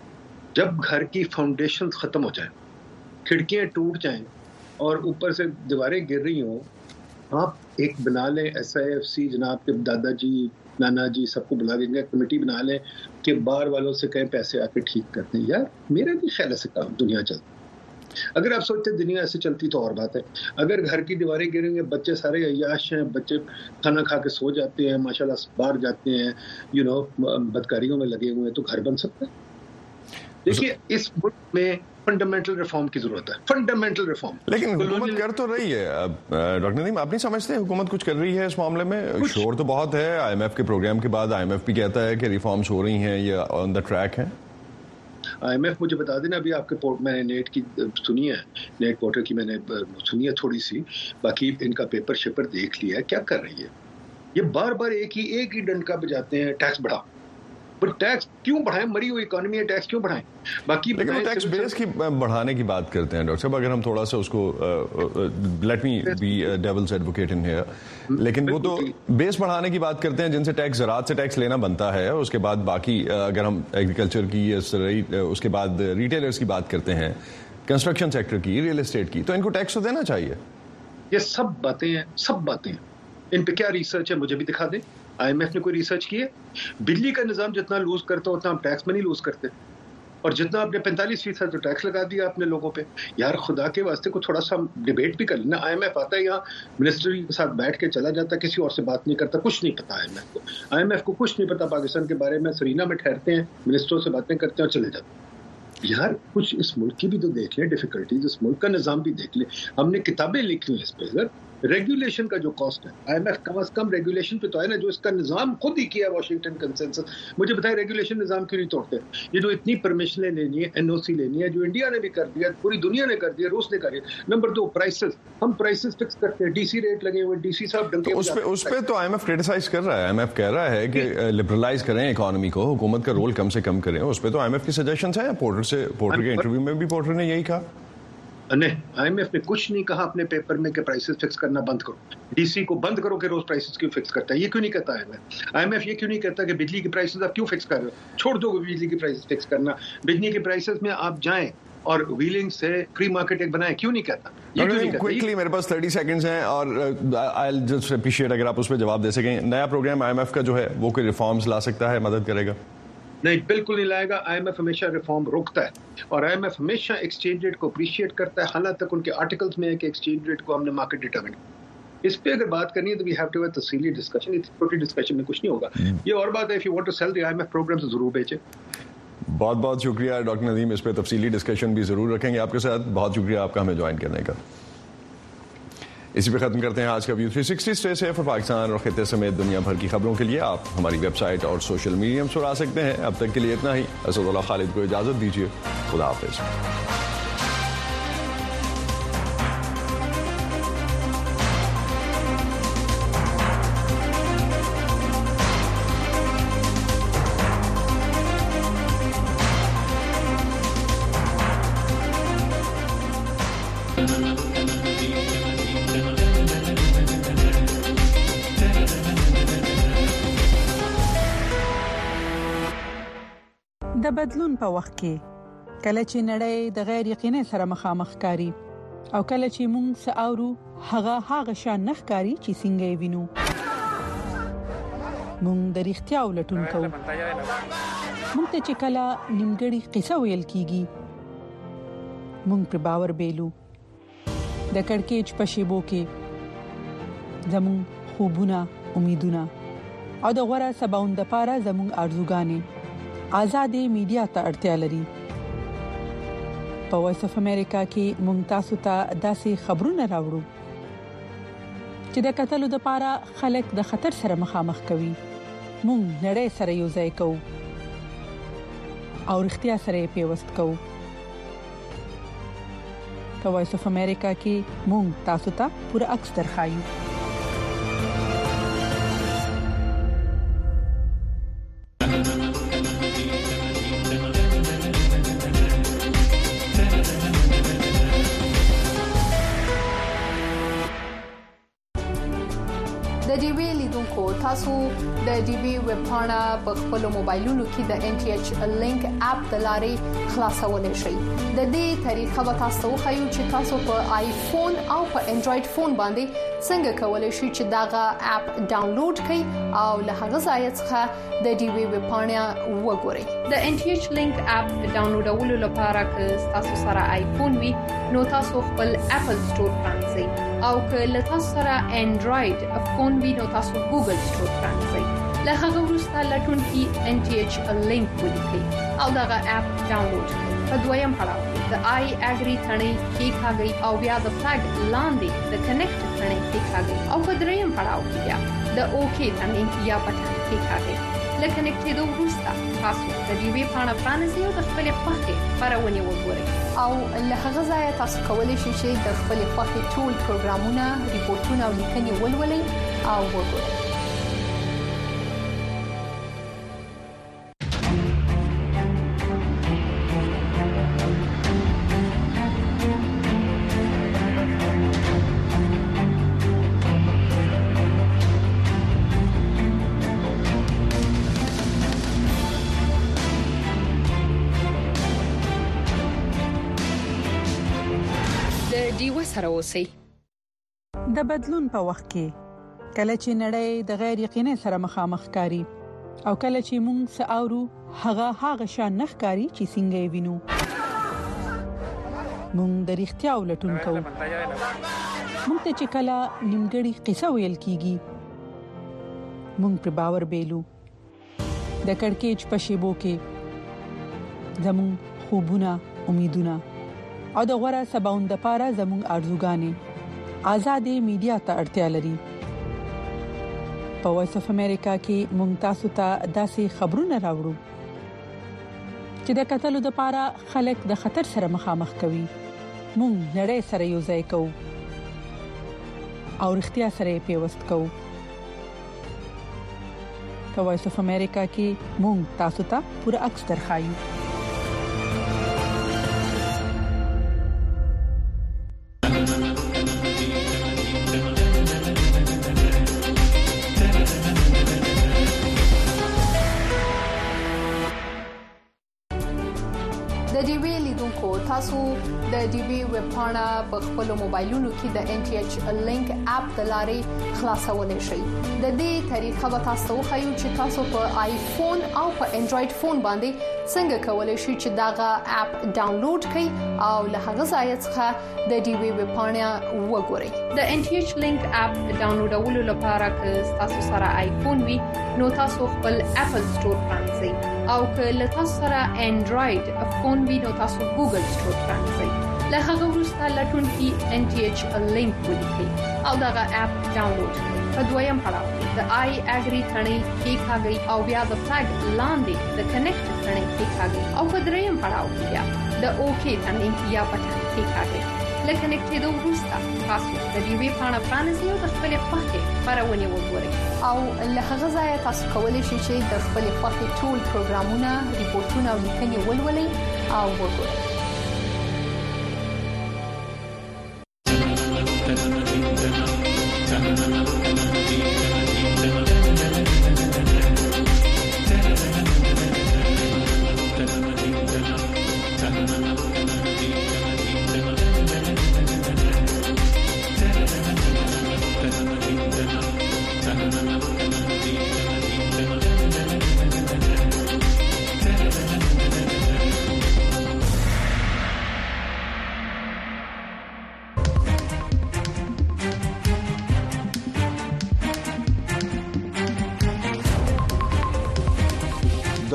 جب گھر کی فاؤنڈیشن ختم ہو جائے، کھڑکیاں ٹوٹ جائیں اور اوپر سے دیواریں گر رہی ہوں، آپ ایک بنا لیں ایس آئی ایف سی، جناب کے دادا جی نانا جی سب کو بلا دیں گے، کمیٹی بنا لیں کہ بار والوں سے کہیں پیسے آ کے ٹھیک کرتے ہیں. یار میرا بھی خیال سے کام دنیا چلتی. اگر آپ سوچتے دنیا ایسے چلتی تو اور بات ہے. اگر گھر کی دیواریں گریں گے، بچے سارے عیاش ہیں، بچے کھانا کھا کے سو جاتے ہیں، ماشاءاللہ باہر جاتے ہیں، یو نو بدکاریوں میں لگے ہوئے ہیں، تو گھر بن سکتا ہے؟ دیکھیے اس ملک میں فنڈامنٹل ریفارم کی ضرورت ہے، فنڈامنٹل ریفارم. لیکن حکومت کر تو رہی ہے. ڈاکٹر ندیم، آپ نہیں سمجھتے حکومت کچھ کر رہی ہے اس معاملے میں؟ شور تو بہت ہے. آئی ایم ایف کے پروگرام کے بعد آئی ایم ایف بھی کہتا ہے کہ ریفارمز ہو رہی ہیں یا آن دا ٹریک ہیں. آئی ایم ایف مجھے بتا دینا، ابھی آپ کے پورٹ میں نے نیٹ کی سنی ہے، نیٹ پورٹل کی میں نے سنی ہے تھوڑی سی، باقی ان کا پیپر شیپر دیکھ لیا ہے. کیا کر رہی ہے یہ؟ بار بار ایک ہی ایک ہی ڈنڈا بجاتے ہیں، ٹیکس بڑھا. پر ٹیکس کیوں بڑھائیں؟ مری ہوئی اکانومی ہے، ٹیکس کیوں بڑھائیں؟ باقی لیکن وہ ٹیکس بیس کی بڑھانے کی بات کرتے ہیں ڈاکٹر صاحب. اگر ہم تھوڑا سا اس کو لیٹ می بی ڈیولز ایڈوکیٹ ان ہیئر، لیکن وہ تو بیس بڑھانے کی بات کرتے ہیں جن سے ٹیکس، زراعت سے ٹیکس لینا بنتا ہے. اس کے بعد باقی اگر ہم ایگریکلچر کی، اس کے بعد ریٹیلرز کی بات کرتے ہیں، کنسٹرکشن سیکٹر کی، ریئل اسٹیٹ کی، تو ان کو ٹیکس تو دینا چاہیے. یہ سب باتیں ہیں، سب باتیں ہیں. ان پہ کیا ریسرچ ہے مجھے بھی دکھا دیں. آئی ایم ایف نے کوئی ریسرچ کی ہے؟ بجلی کا نظام جتنا لوز کرتا اتنا ہم ٹیکس میں نہیں لوز کرتے، اور جتنا آپ نے پینتالیس فیصد تو ٹیکس لگا دیا آپ نے لوگوں پہ. یار خدا کے واسطے کو تھوڑا سا ڈیبیٹ بھی کر لینا. آئی ایم ایف آتا ہے یہاں منسٹری کے ساتھ بیٹھ کے چلا جاتا ہے، کسی اور سے بات نہیں کرتا، کچھ نہیں پتا آئی ایم ایف کو. آئی ایم ایف کو کچھ نہیں پتا پاکستان کے بارے میں. سرینا میں ٹھہرتے ہیں، منسٹروں سے باتیں کرتے ہیں اور چلے جاتے ہیں. یار کچھ اس ملک کی بھی تو دیکھ لیں ڈیفیکلٹیز، اس ملک کا نظام بھی دیکھ لیں. ہم نے کتابیں لکھی ہیں اس پہ. اگر ریگولیشن کا جو کاسٹ ہے، آئی ایم ایف کم از کم ریگولیشن پہ تو ہے نا، جو اس کا نظام خود ہی کیا واشنگٹن کنسنسس. مجھے بتائیں ریگولیشن نظام کیوں نہیں توڑتے؟ یہ جو اتنی پرمیشنیں لینی ہے، این او سی لینی ہے، جو انڈیا نے بھی کر دیا، پوری دنیا نے کر دیا، روس نے کر دیا. نمبر دو پرائسز، ہم پرائسز فکس کرتے ہیں، ڈی سی ریٹ لگے ہوئے، ڈی سی صاحب ڈنکے. اس پہ اس پہ تو آئی ایم ایف کرٹیسائز کر رہا ہے. آئی ایم ایف کہہ رہا ہے کہ لبرلائز کریں اکانومی کو، حکومت کا رول کم سے کم کریں. اس پہ تو آئی ایم ایف کی سجیشنز ہیں. پورٹر سے پورٹر کے انٹرویو میں بھی پورٹر نے یہی کہا. نہیں، آئی ایم ایف نے کچھ نہیں کہا اپنے پیپر میں کہ پرائسز فکس کرنا بند کرو، ڈی سی کو بند کرو کہ روز پرائسز کیوں فکس کرتا ہے. یہ کیوں نہیں کہتا آئی ایم ایف؟ آئی ایم ایف یہ کیوں نہیں کہتا کہ بجلی کی پرائسز آپ کیوں فکس کر رہے ہو؟ چھوڑ دو بجلی کی پرائسز فکس کرنا، بجلی کی پرائسز میں آپ جائیں اور ویلنگ سے فری مارکیٹ ایک بنائیں. کیوں نہیں کہتا؟ کوئکلی میرے پاس تھرٹی سیکنڈز ہیں اور آئی جسٹ اپریشیٹ اگر آپ اس پہ جواب دے سکیں. نیا پروگرام آئی ایم ایف کا جو ہے وہ کوئی ریفارمز لا سکتا ہے، مدد کرے گا؟ نہیں، بالکل نہیں لائے گا. آئی ایم ایف ہمیشہ ریفارم روکتا ہے، اور آئی ایم ایف ہمیشہ ایکسچینج ریٹ کو اپریشیٹ کرتا ہے، حالانکہ تک ان کے آرٹیکلز میں ہے کہ ایکسچینج ریٹ کو ہم نے مارکیٹ ڈیٹرمن. اس پہ اگر بات کرنی ہے تو وی ہیو ٹو ہیو تفصیلی ڈسکشن. اس چھوٹی ڈسکشن میں کچھ نہیں ہوگا. یہ اور بات ہے، اف یو وانٹ ٹو سیل دی آئی ایم ایف پروگرام تو ضرور بیچے. بہت بہت شکریہ ڈاکٹر ندیم. اس پہ تفصیلی ڈسکشن بھی ضرور رکھیں گے آپ کے ساتھ. بہت شکریہ آپ کا ہمیں جوائن کرنے کا. اسی پہ ختم کرتے ہیں آج کا ویو تھری سکسٹی. اسٹے سیف اور پاکستان اور خطے سمیت دنیا بھر کی خبروں کے لیے آپ ہماری ویب سائٹ اور سوشل میڈیا پر آ سکتے ہیں. اب تک کے لیے اتنا ہی. اسد اللہ خالد کو اجازت دیجیے. خدا حافظ. د بدلون په وخت کې کله چې نړۍ د غیر یقیني سره مخامخ کاری او کله چې موږ ساورو هغه هغه شان نخکاری چې څنګه وینو مونږ د رښتیا ولټون کوو. مونږ ته چې کله نیمګړی قصه ویل کیږي مونږ پر باور بیلو. د کڑکېچ په شیبو کې زمون خوبونه، امیدونه او د غوړه سباوند لپاره زمون ارزوګانې آزادې میډیا ته اړتیا لري. په وایس اف امریکا کې مونږ تاسو ته داسې خبرونه راوړو چې د قتل لپاره خلک د خطر سره مخامخ کوي. مونږ نړۍ سره یو ځای کوو او اړتیا سره پیوست کوو. په وایس اف امریکا کې مونږ تاسو ته پوره عکس درخایو. د ډي وی لیدونکو تاسو د ډي وی ویب پاڼه په خپل موبایلونو کې د ان ټي ایچ لینک اپ د لارې خلاصولای شئ. د دې طریقه به تاسو خایو چې تاسو په آیفون او په انډراید فون باندې څنګه کولای شئ چې داغه اپ ډاونلوډ کړئ او له هغه ځای څخه د ډي وی ویب پاڼه وګورئ. د ان ټي ایچ لینک اپ ډاونلوډولو لپاره که تاسو سره آیفون وي نو تاسو خپل اپل سٹور پرانځئ او که له تاسو سره انډراید فون وي نو تاسو ګوګل سٹور پرانځئ. له هغه وروسته لټون کې ان ټي ایچ لینک ولیکئ او دغه اپ ډاونلوډ کړئ. په دویم پړاو د آی اګری ثنې کې ښاګي او بیا د فلګ لاندې د کنیکټ ثنې کې ښاګي او په دریم پړاو کې بیا د اوکی ثنې یا بټن کې ښاګي. لکه کنیکټېدو وروسته تاسو د ډي وی پاڼه پرانیزئ او د خپل خوښې خبرونه وګورئ او له هغه ځای تاسو کولی شئ چې د خپل خوښې ټول پروګرامونه، ریپورتونه او لیکنې ولولئ او وګورئ. سره اوسئ. د بدلون په وخت کې کله چې نړۍ د غیر یقیني سره مخامخ کاری او کله چې موږ ساورو هغه هغه شان نخ کاری چې څنګه وینو موږ د رښتیا ولټون کوو. موږ ته چې کله نیمګړی قصه ویل کیږي موږ پر باور بیلو. د کڑکېچ په شیبو کې زمون خوبونه، امیدونه او د غوړه سباوند لپاره زموږ ارزوګانې آزادې میډیا ته اړتیا لري. په وایس اف امریکا کې مونږ تاسو ته داسې خبرونه راوړو چې د قتل لپاره خلک د خطر سره مخامخ کوي. مونږ نړۍ سره یو ځای کوو او اړتیا سره پیوست کوو. په وایس اف امریکا کې مونږ تاسو ته پوره عکس درخایو. تاسو د ډي وی ویب پاڼه په خپل موبایلونو کې د ان ټي ایچ لینک اپ د لارې خلاصولای شئ. د دې طریقه به تاسو خایو چې تاسو په آیفون او په انډراید فون باندې څنګه کولای شئ چې داغه اپ ډاونلوډ کړئ او له هغه ځای څخه د ډي وی ویب پاڼه وګورئ. د ان ټي ایچ لینک اپ ډاونلوډولو لپاره که تاسو سره آیفون وي نو تاسو خپل اپل سٹور پرانځئ او که له تاسو سره انډراید فون وي نو تاسو ګوګل سٹور پرانځئ. له هغه وروسته لټون کې ان ټي ایچ لینک ولیکئ او دغه اپ ډاونلوډ کړئ. په دویم پړاو د آی اګری ثنې کې ښاګي او بیا د فلګ لاندې د کنیکټ ثنې کې ښاګي او په دریم پړاو کې بیا د اوکی ثنې یا بټن کې ښاګي. لکه کنیکټېدو وروسته تاسو د ډي وی پاڼه پرانیزئ او د خپل خوښې خبرونه وګورئ او له هغه ځای تاسو کولی شئ چې د خپل خوښې ټول پروګرامونه، ریپورتونه او لیکنې ولولئ او وګورئ.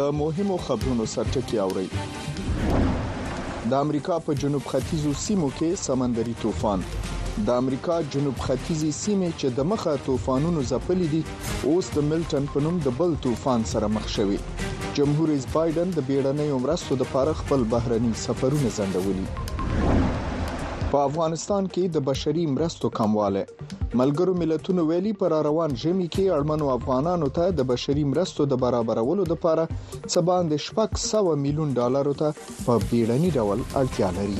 د مهمو خبرونو سرټکی اوري. د امریکا په جنوب ختیځو سیمو کې سمندري طوفان. د امریکا جنوب ختیځي سیمې چې د مخه طوفانونو ځپلې دي اوس د ملټن په نوم د بل طوفان سره مخ شوي. جمهور رئیس بایدن د بیړنۍ مرستو د لپاره خپل بهرني سفرونه ځنډولي. په افغانستان کې د بشري مرستو کمواله. ملګرو ملتونو ویلي پر روان ژمي کې اړمنو افغانانو ته د بشري مرستو د برابرولو لپاره څه باندې شپږ سوه میلیون ډالر ته په بیړني ډول اړتیا لري.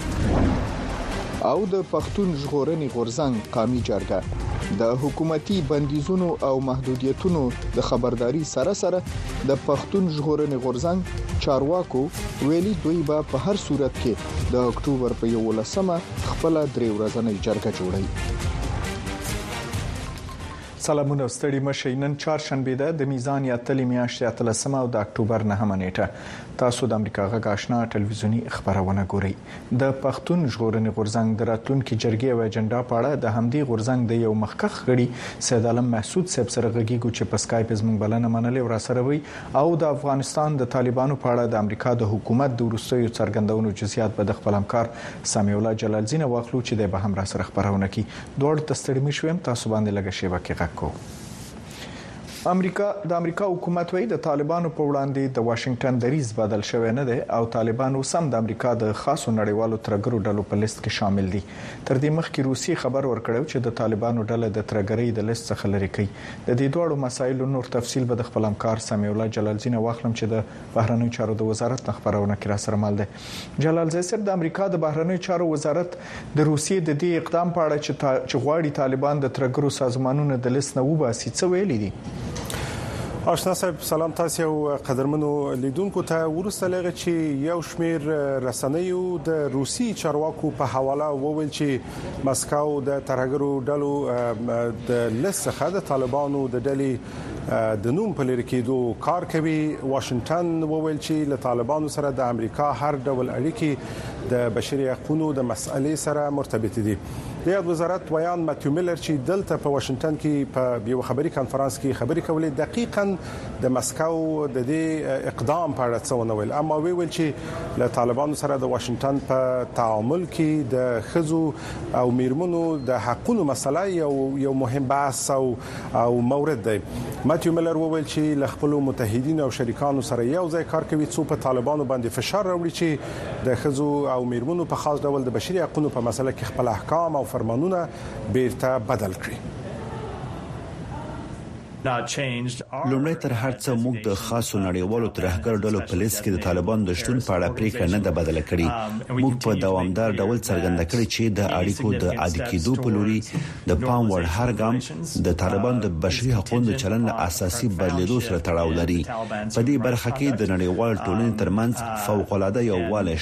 او د پښتون ژغورنې غورځنګ قومي جرګه د حکومتي بندیزونو او محدودیتونو د خبرداري سره سره د پښتون ژغورنې غورځنګ چارواکو ویلي دوی به په هر صورت کې د اکتوبر په یولسمه خپل درې ورځنۍ جرګه جوړوي. سلامونه ستړي مشه. نن چهارشنبه ده د میزان یا تلې میاشتې اتلسمه او د اکتوبر نهمه نیټه. تاسو د امریکا غږ آشنا ټلویزیونی خبرونه ګورئ. د پښتون ژغورنې غورځنګ د راتلونکو جرګې او اجنډا په اړه د همدې غورځنګ د یو مخکخ غړي سید عالم محسود صاحب سره غږیږو چې په سکایپ زموږ بلنه منلې او را سره وي او د افغانستان د طالبانو په اړه د امریکا د حکومت د وروستیو څرګندونو جزئیات به د خپل همکار سمیع الله جلالزین واخلو چې د به هم را سره خبرونه کوي. دوړ تستړي مشوم تاسو باندې لګه شیبه کې غږ کو. امریکا د امریکا حکومت وایي د طالبانو په وړاندې د واشنگټن دریځ بدل شوی نه دی او طالبانو سم د امریکا د خاصو نړیوالو ترګرو ډلو په لیست کې شامل دي. تر دې مخکې روسي خبر ورکړو چې د طالبانو ډله د ترګرۍ د لیست څخه لري کوي. د دې دوړو مسایلو نور تفصیل به د خپل همکار سمیع الله جلالزین واخلم چې د بهرنیو چارو د وزارت خبرونه کې را سره مال دي. جلالزین صاحب د امریکا د بهرنیو چارو وزارت د روسي د دې اقدام په اړه چې غواړي طالبان د ترګرو سازمانونو د لیست نه وباسي څه ویلي دي؟ آشنا صاحب سلام تاسو او قدرمنو لیدونکو ته ورسته لغه چې یو شمیر رسنیو د روسي چارواکو په حواله وویل چې مسکو د ترهګرو ډلو د لسخه د طالبانو د ډلې د نوم په لری کېدو کار کوي. واشنگټن وویل چې له طالبانو سره د امریکا هر ډول اړیکې د بشري حقوقو د مسألې سره مرتبط دي. د وزارت ویان ماتیو میلر چې دلته په واشنگټن کې په یو خبري کانفرنس کې خبري کولې دقیقاً د مسکو د دې اقدام په اړه څه ونویل، اما ویل چې له طالبانو سره د واشنگټن په تعامل کې د خزو او میرمنو د حقوقو مسله یو یو مهم بحث او او مورد دی. ماتیو میلر وویل چې له خپل متحدین او شریکانو سره یو ځای کار کوي څو په طالبانو باندې فشار راوړي چې د خزو او میرمنو په خاص ډول د بشري حقوقو په مسله کې خپل احکام او فرمانونه بیرته بدل کړي. لومړی تر هر څه موږ د خاصو نړیوالو ترهګر ډلو په لیست کې د طالبانو د شتون په اړه پریکړه نه ده بدله کړې. موږ په دوامدار ډول څرګنده کړې چې د اړیکو د عادي کېدو په لوري د پام وړ هر ګام د طالبانو د بشري حقوقو د چلن اساسي بدلیدو سره تړاو لري. په دې برخه کې د نړیوال ټولنې ترمنځ فوق العاده یووالی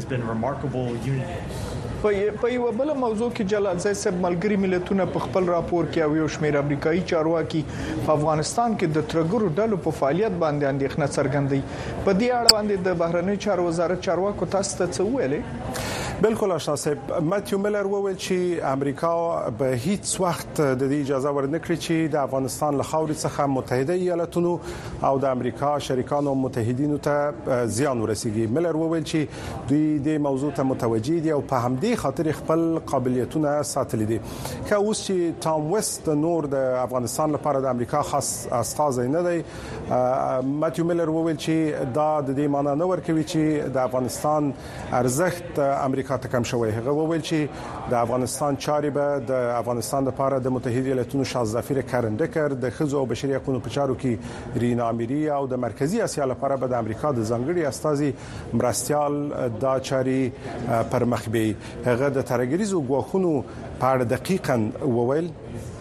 شته. په یو بل موضوع کې جلال زای صاحب ملګری ملتونه په خپل راپور کې او یو شمېر امریکایي چارواکي په افغانستان کې د ترګرو ډلو په فعالیت باندې اندېښنه څرګندوي. په دې اړه باندې د بهرنیو چارو وزارت چارواکو تاسو ته څه ویلي؟ بالکل آشنا صاحب، ماتیو میلر وویل چې امریکا به هیڅ وخت د دې اجازه ورنکړي چې د افغانستان له خاورې څخه متحده ایالاتونو او د امریکا شریکانو متحدینو ته زیان ورسیږي. میلر وویل چې دوی د موضوع ته متوجه دي او په همدې خاطر خپل قابلیتونه ساتلي دي. که اوس چې ټام وست نور د افغانستان لپاره د امریکا خاص استازی نه دی، ماتیو میلر وویل چې دا د دې معنی نه ورکوي چې د افغانستان ارزښت امریکا ته کم شوی. هغه وویل چې د افغانستان چارې به د افغانستان لپاره د متحده ایالاتونو شاه ظفیر کرندکر د خزو او بشري حقوقو په چارو کې رینا امیری او د مرکزی اسیا لپاره به د امریکا د ځانګړي استازي مرستيال دا چاري پر مخ بي. هغه د ترګریزو غوښونو په اړه دقیقاً وویل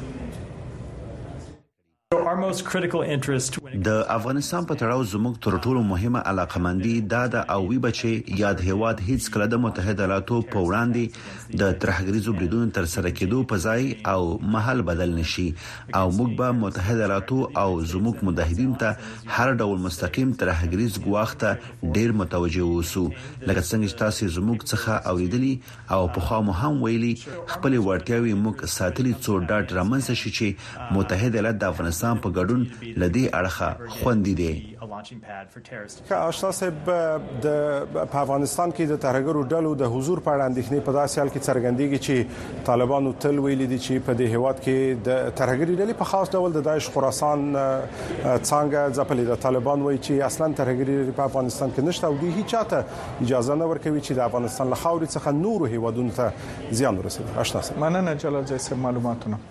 د افغانستان په تړاو زموږ تر ټولو مهمه علاقمندي دا د او وی بچي یاد هواد هیڅ کله د متحده ایالاتو په وړاندې د ترهګریزو بریدونو تر سره کېدو په ځای او محل بدل نشي او موږ به متحده ایالاتو او زموږ متحدین ته هر ډول مستقیم ترهګریز غواخته ډیر متوجه اوسو. لکه څنګه چې تاسو زموږ څخه اوریدلی او په خوا مو هم ویلي خپل ورتیاوي موږ ساتلي څو ډاټ رامنځ شي چې متحده ایالات د افغانستان هم په ګډون لدی اړخه خوندې دي. که آشنا صاحب د په افغانستان کې د ترهګرو ډلو د حضور په اړه اندېښنې په داسې حال کې څرګندېږي چې طالبانو تل ویلي دي چې په دې هیواد کې د ترهګري ډلې په خاص ډول د داعش خراسان څنګه ځپلې د طالبان وایي چې اصلا ترهګري په افغانستان کې نشته او دوی هیڅ چاته اجازه نه ورکوي چې د افغانستان له خاورې څخه نورو هیوادونو ته زیان ورسوي. آشنا صاحب مننه جلال جیسه معلوماتونه.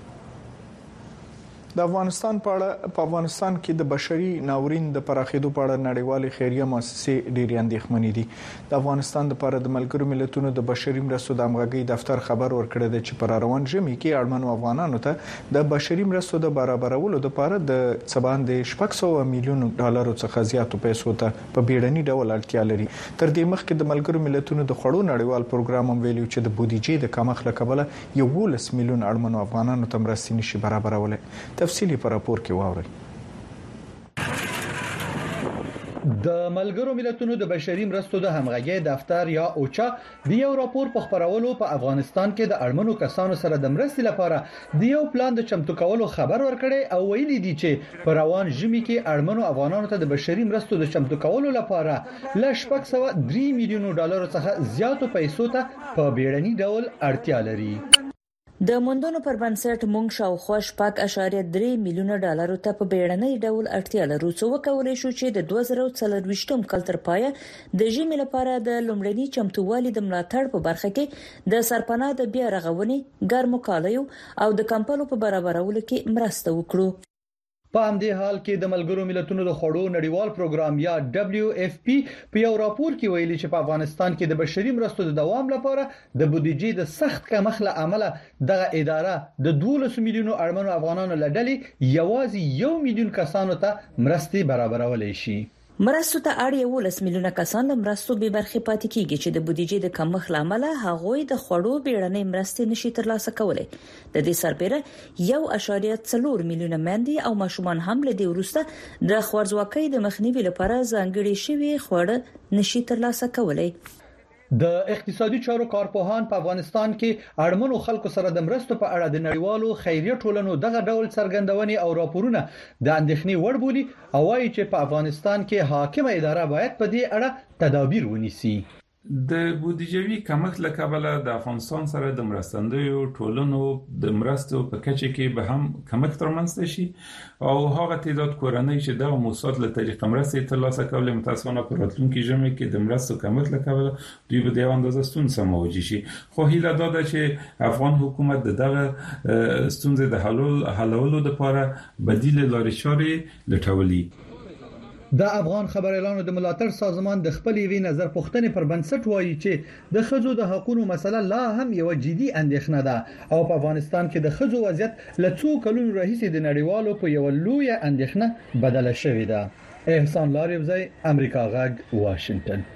د افغانستان په اړه په افغانستان کې د بشري ناورین د پراخېدو په اړه نړیوالې خیریه مؤسسې ډېرې اندېښمنې دي. د افغانستان لپاره د ملګرو ملتونو د بشري مرستو د همغږي دفتر خبر ورکړی دی چې پر روان ژمي کې اړمنو افغانانو ته د بشري مرستو د برابرولو لپاره د څباندې شپږ سوه میلیون ډالر څخه زیاتو پیسو ته په بیړني ډول اړتیا لري. تر دې مخکې د ملګرو ملتونو د خوړو نړیوال پروګرام هم ویلي چې د بودیجې د کمښت له کبله یوولس میلیون اړمنو افغانانو ته مرستې نشي برابرولای. تفصیلی پر راپور کې واورئ. د ملګرو ملتونو د بشري مرستو د همغږي دفتر یا اوچا د یو راپور په خبرولو په افغانستان کې د اړمنو کسانو سره د مرستې لپاره د یو پلان د چمتو کولو خبر ورکړی او ویلي دي چې په روان ژمي کې اړمنو افغانانو ته د بشري مرستو د چمتو کولو لپاره ل شپږ سوه درې میلیون ډالر څخه زیاتو پیسو ته په بیړني ډول اړتیا لري. د موندونو پر بنسټ مونږ شاوخوا شپږ اعشاریه درې میلیونه ډالر ته په بیړنۍ ډول اړتیا لرو څو وکولای شو چې د دوه زره څلرويشتم کال تر پایه د ژمي لپاره د لومړني چمتووالي د ملاتړ په برخه کې د سرپناه د بیا رغونې ګرمو کالیو او د کمپلو په برابرولو کې مرسته وکړو. په همدې حال کې د ملګرو ملتونو د خوړو نړیوال پروګرام یا دبليو اف پی په یو راپور کې ویلي چې په افغانستان کې د بشري مرستو د دوام لپاره د بودیجې د سخت کمښت له امله دغه اداره د دولس میلیونو اړمنو افغانانو لړلې یوازې یو میلیون کسانو ته مرستې برابرولې شي. مرستو ته اړ یولس میلیونه کسان د مرستو به برخه پاتې کیږي چې د بودیجې د کمښت لامل هغوی د خوړو بیړنۍ مرستې نشي ترلاسه کولای. د دې سربېره یو اعشاریه څلور میلیونه مېندې او ماشومان هم له دې وروسته د خوارځواکۍ د مخنیوي لپاره ځانګړي شوی خوړ نشي ترلاسه کولای. د اقتصادي چارو کارپوهان په افغانستان کې اړمنو خلکو سره د مرستو په اړه د نړیوالو خیریه ټولنو دغه ډول څرګندونې او راپورونه د اندېښنې وړ بولي او وايي چې په افغانستان کې حاکمه اداره باید په دې اړه تدابیر ونیسي. د بودیجوي کمښت له کبله د افغانستان سره د مرستندویو ټولنو د مرستو په کچه کې به هم کمښت رامنځته شي او هغه تعداد کورنۍ چې د موسسات له طریقې مرستې ترلاسه کولې متاسفانه په راتلونکي ژمي کې د مرستو کمښت له کبله دوی به د یو اندازه ستونزې سره مواجه شي. خو هیله دا ده چې افغان حکومت د دغه ستونزې د حل حلولو لپاره بدیل لارې چارې لټولي. د افغان خبريالانو د ملاتړ سازمان د خپل وی نظر پوښتنې پر بنسټ وایي چې د خزو د حقوقو مسله لا هم یو جدي اندېښنه ده او په افغانستان کې د خزو وضعیت له څو کلونو راهیسې د نړیوالو په یو لوی اندېښنه بدله شوې ده. احسان لاریوزی، امریکا غږ، واشنگټن.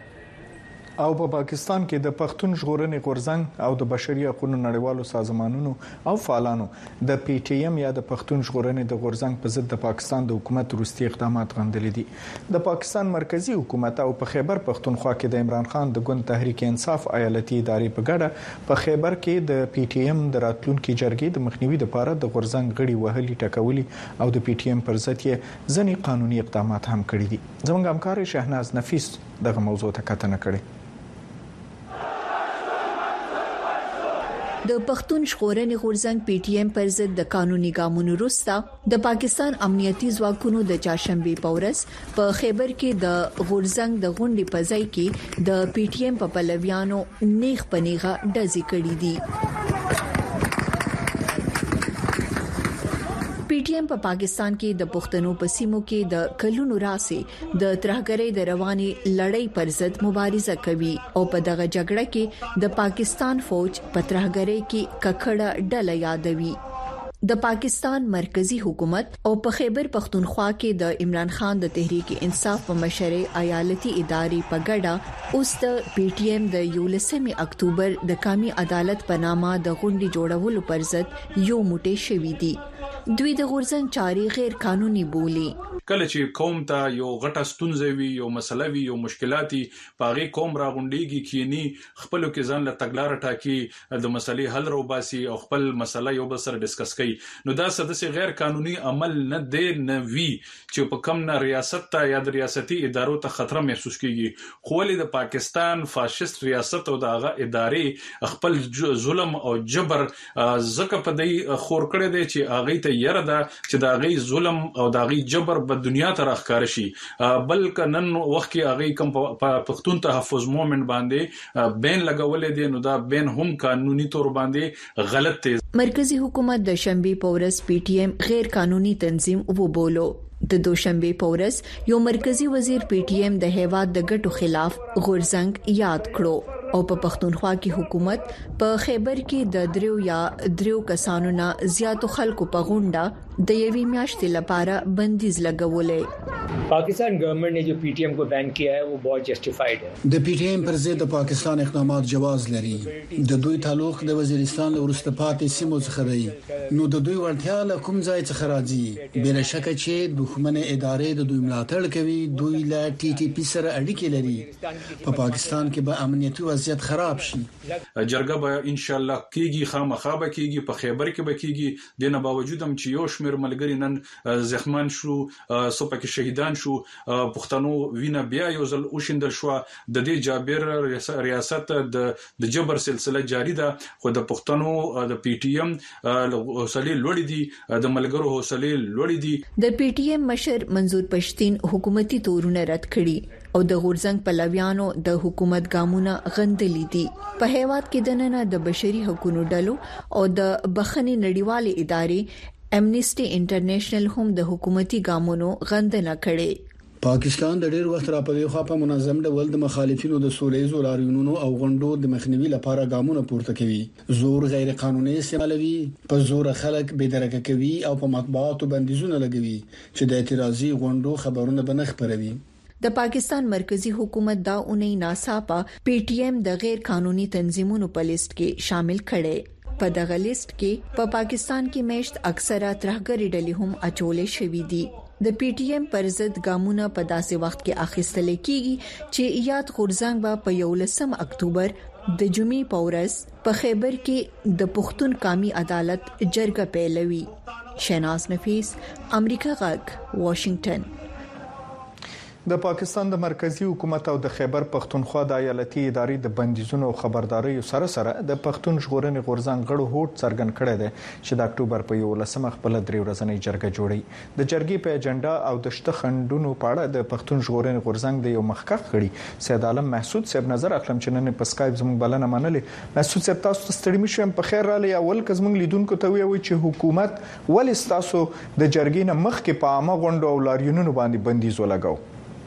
او په پاکستان کې د پښتون ژغورنې غورځنګ او د بشري حقوقو نړیوالو سازمانونو او فعالانو د پی ټی ایم یا د پښتون ژغورنې د غورځنګ په ضد د پاکستان د حکومت وروستي اقدامات غندلي دي. د پاکستان مرکزی حکومت او په خیبر پښتونخوا کې د عمران خان د ګوند تحریک انصاف ایالتي ادارې په ګډه په خیبر کې د پی ټی ایم د راتلونکو جرګې د مخنیوي لپاره د غورځنګ غړي وهلي ټکولي او د پی ټی ایم پر ضد یې ځینې قانوني اقدامات هم کړي دي. زموږ همکار شهناز نفیس دغه موضوع ته کتنه کړې. د پښتون ژغورنې غورځنګ پی ټی ایم پر ضد د قانوني ګامونو وروسته د پاکستان امنیتي ځواکونو د چاشنبه په ورځ په خیبر کې د غورځنګ د غونډې په ځای کې د پی ټی ایم په پلویانو نیغ پنیغه ډزې کړې دي. پی ټی ایم په پاکستان کې د پښتنو په سیمو کې د کلونو راسي د ترهګرۍ د رواني لړۍ پر ضد مبارزه کوي او په دغه جګړه کې د پاکستان فوج په ترهګرۍ کې ککړه ډله یادوي. د پاکستان مرکزی حکومت او په خیبر پختونخوا کې د عمران خان د تحریک انصاف په مشرۍ ایالتي ادارې په ګډه اوس د پی ټی ایم د یولسمې اکتوبر د قومي عدالت په نامه د غونډې جوړولو پر ضد یو موټی شوې دي. دوی د غورځنګ چاري غیر قانوني بولي. کله چې قوم ته یو غټه ستونزه وي یو مسله وي یو مشکلاتي پاغي قوم راغونډيږي کینی خپل کې ځان له تګلار ټاکي د مسلې حل رو باسي او خپل مسله یو بل سره ډیسکس کوي نو دا څه غیر قانوني عمل نه دی نه وی چې په کم نه ریاست ته یا د ریاستي ادارو ته خطر محسوس کیږي خو ولې د پاکستان فاشست ریاست او دغه ادارې خپل ظلم او جبر زکه په دې خور کړی دی چې اغه ته یره ده چې دا غي ظلم او دا غي جبر په دنیا ته راخکار شي بلکې نن وخت کې اغه کم پښتون تحفظ مومنت باندې بین لګولې دي نو دا بین هم قانوني تور باندې غلط دی مرکزی حکومت د شنبه پورس پی ټی ایم غیر قانوني تنظیم وبولو د دوشنبه پورس یو مرکزی وزیر پی ټی ایم د هیواد د ګټو خلاف غورځنګ یاد کړو او په پښتونخوا کې حکومت په خیبر کې د دریو یا دریو کسانو نه زیاتو خلکو په غونډه د یوې میاشتې لپاره بندیز لګولې पाकिस्तान गवर्नमेंट ने जो पीटीएम को बैन किया है वो बहुत जस्टिफाइड है د पीटीएम پر ضد پاکستان اقدامات جواز لري د دوی تعلق د وزیرستان له ورسته پاتې سیمو څخه دی نو د دوی ورتیا له کوم ځای څخه راځي بلا شک چې دښمن ادارې د دوی ملاتړ کوي دوی له ټي ټي پی سره اړیکې لري په پاکستان کې به امنیتي وضعیت خراب شي جرګه به ان شاء الله کیږي خامخا به کیږي په خیبر کې به کیږي د نه باوجود هم چې یو شمیر ملګری نن زخمان شو سو پکې شهیدان شو پښتنو وینا بیا یو ځل اوشندل شو د دې جابر ریاست د د جبر سلسله جاری ده خو د پښتنو د پی ټی ایم حوصله لوړې دي د ملګرو حوصله لوړې دي د پی ټی ایم مشر منظور پښتين حکومتي تورونه رد کړي او د غورځنګ پلویانو د حکومت ګامونه غندلې دي په هیواد کې د نن د بشري حقوقو ډلو او د بخښنې نړیوالې ادارې امنیسټي انټرنیشنل هم د حکومتي ګامونو غندنه کړې پاکستان د ډېر وخت راپوي خو په منظم ډول د مخالفینو د سولې لاریونونو او غونډو د مخنیوي لپاره ګامونه پورته کوي زور غیر قانوني استعمالوي په زور خلک بېدرکه کوي او په مطبوعاتو بندیزونه لګوي چې د اعتراضي غونډو خبرونه بنخ پروي د پاکستان مرکزی حکومت دا اونۍ ناصافه پی ټی ایم د غیر قانوني تنظیمونو په لیست کې شامل کړي په دغه لیست کې په پا پاکستان کې مشت اکثره ترهګری ډلې هم اچولې شوې دي د پی ټی ایم پر ضد ګامونه په داسې وخت کې اخیستل کیږي چې یاد غورځنګ به په یولسم اکتوبر د جمعې په ورځ په خیبر کې د پښتون قومي عدالت جرګه پیلوي شیناز نفیس امریکا غږ واشنگټن د پاکستان د مرکزی حکومت او د خیبر پښتونخوا د ایالتي ادارې د بندیزونو او خبرداري سره سره د پښتون ژغورنې غورځنګ غړو هوټ څرګند کړی دی چې د اکتوبر په یولسمه خپل درې ورځنۍ جرګه جوړي د جرګې په اجنډا او د شته خندونو په اړه د پښتون ژغورنې غورځنګ د یو مخکښ غړي سید عالم محسود صاحب نظر اخلم چې نن په سکایپ زموږ بلنه منلې محسود صاحب تاسو ستړي مشم په خیر را لې اول کزمنګ لیدونکو ته وی چې حکومت ولې تاسو د جرګې نه مخکې په عامه غونډو او لاریونونو باندې بندیز ولګاو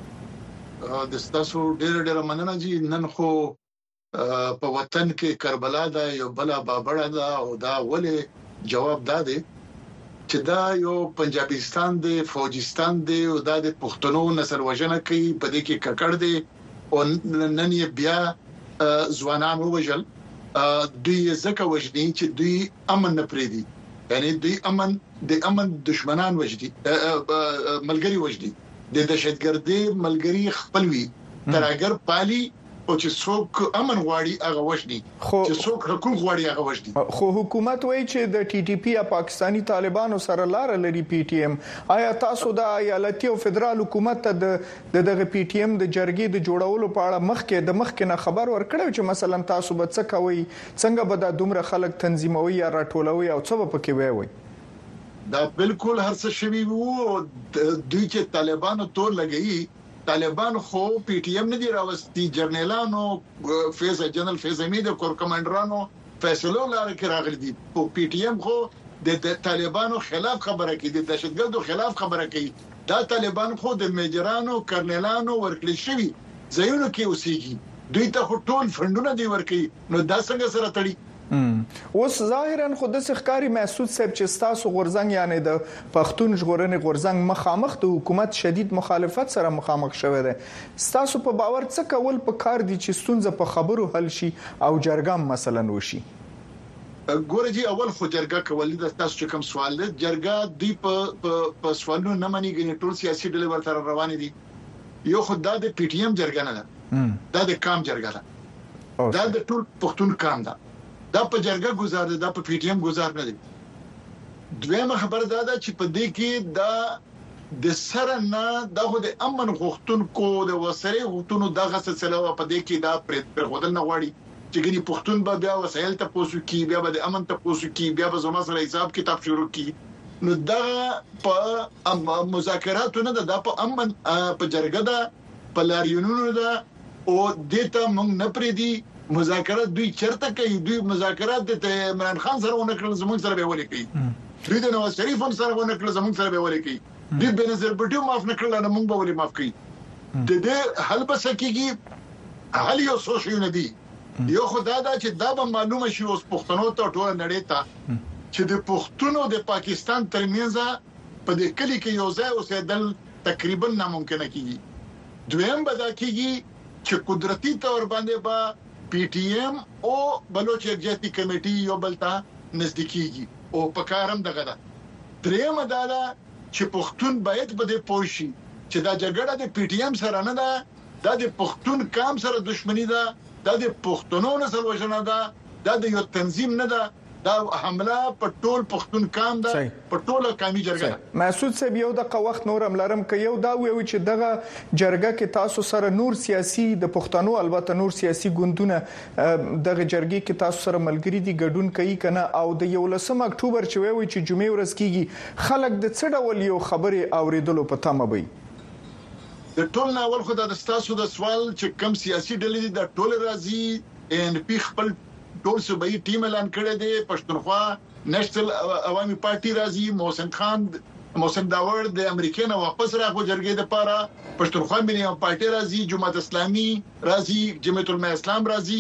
د ستاسو ډېر ډېر مننه جی نن خو په وطن کې کربلا دا یو بلا بابړه دا او دا ولې جواب دا دی چې دا یو پنجابستان دی فوجستان دی او دا د پښتنو نسل وژنه کوي په دې کې ککړ دی او نن یې بیا ځوانان وژل دوی زکه وژني چې دوی امن نه پریدي یعنی دوی امن د امن دشمنان وژدي ملګری وژدي د دهشتګردي ملګری خپلوي ترګر پالي او چې څوک امن غواړي هغه وژني چې څوک حکومت غواړي هغه وژني خو حکومت وایي چې د ټي ټي پی یا پاکستانی طالبانو سره لار لري پی ټی ایم آیا تاسو د ایالتي او فدرال حکومت ته د دغه پی ټی ایم د جرګې د جوړولو په اړه مخکې د مخکې نه خبر ورکړو چې مثلا تاسو به څه کوئ څنګه به د دومره خلک تنظیموي یا راټولوي او څه به پکې وایي دا بالکل هر څه شوی وو دوی چې طالبانو تور لګئی طالبان خو پی ټی ایم نه دی راوستي جرنیلانو فیض جنرال فیض امید کور کمانډرانو فیصله لاره کې راغلي دي په پی ټی ایم خو د طالبانو خلاف خبره کوي د دهشتګردو خلاف خبره کوي دا طالبان خو د میجرانو کرنیلانو ورکړي شوی ځایونو کې اوسېږي دوی ته ټول فندونه دی ورکړي نو دا څنګه سره تړي اوس ظاهرا خود سخکاری محسود صاحب چې تاسو غورځنګ یعنی د پښتون ژغورنې غورځنګ مخامخ د حکومت شدید مخالفت سره مخامخ شوه دی تاسو په باور څه کول په کار دي چې ستونزه په خبرو حل شي او جرګه مثلا وشي ګوره جی اول خو جرګه کولې د تاسو چې کوم سوال دی جرګه دی په په سوالونو نه مانی غني ټول سیاسي ډلې ورته روان دي یو خدای د پی ټی ایم جرګه نه ده دا د کام جرګه ده دا د ټول پښتون کام ده دا په جرګه گزار ده دا په پی ټی ایم گزار نه دي دویمه خبر دا ده چې په دې کې دا د سره نه دغه د امن غوښتونکو د وسره غوښتونکو دغه سلسله په دې کې دا پر غوډل نه غواړي چې ګني پښتون به بیا وسایل ته پوسو کی بیا به د امن ته پوسو کی بیا به زما سره حساب کتاب شروع کی نو دا په مذاکرات نه دا په امن په جرګه دا په لاریونونو دا او دته موږ نه پرې دي مذاکرات دوی چرته کوي دوی مذاکرات د عمران خان سره ونکړل زموږ سره به ولي کوي دوی د نواز شریف سره ونکړل زموږ سره به ولي کوي دوی بنظر بټو معاف نکړل نه موږ به ولي معاف کوي د دې حل بس کیږي حل یو سوشل ندی یو خدای دا چې دا به معلومه شي اوس پښتنو ته ټول نړۍ ته چې د پښتونو د پاکستان ترمنځ په دې کلی کې یو ځای اوسېدل تقریبا ناممکن کیږي دویم به دا کیږي چې قدرتي تور باندې با پی ټی ایم او بلوچ یکجهتي کمیټي یو بلتا نزدیکیږي او په کارم دغه دا دریم دا دا چې پښتون باید په دې پوښي چې دا جګړه د پی ټی ایم سره نه ده دا د پښتون کام سره دښمنی ده دا د پښتنو نسل وژنه ده دا د یو تنظیم نه ده دا حمله په ټول پښتون کام ده په ټوله کامي جرګه محسود صاحب یو د وخت نورم لرم ک یو دا وی چې دغه جرګه کې تاسو سره نور سیاسي د پښتنو البته نور سیاسي ګوندونه دغه جرګې کې تاسو سره ملګری دي ګډون کوي کنه او د یولسم اکتوبر چې وی چې جمعې ورځ کیږي خلک د څه ډول یو خبره اوریدلو په تمه وي د ټول ناول خدای د تاسو د سوال چې کم سیاسي ډلې دي د ټول راځي ان پی خپل ټول صوبایي ټیم اعلان کړی دی پښتونخوا نېشنل عوامي پارټي راځي محسن خان محسن داور د امریکا نه واپس راغو جرګې د پاره پښتونخوا ملي پارټي راځي جماعت اسلامي راځي جمعیت العلماء اسلام راځي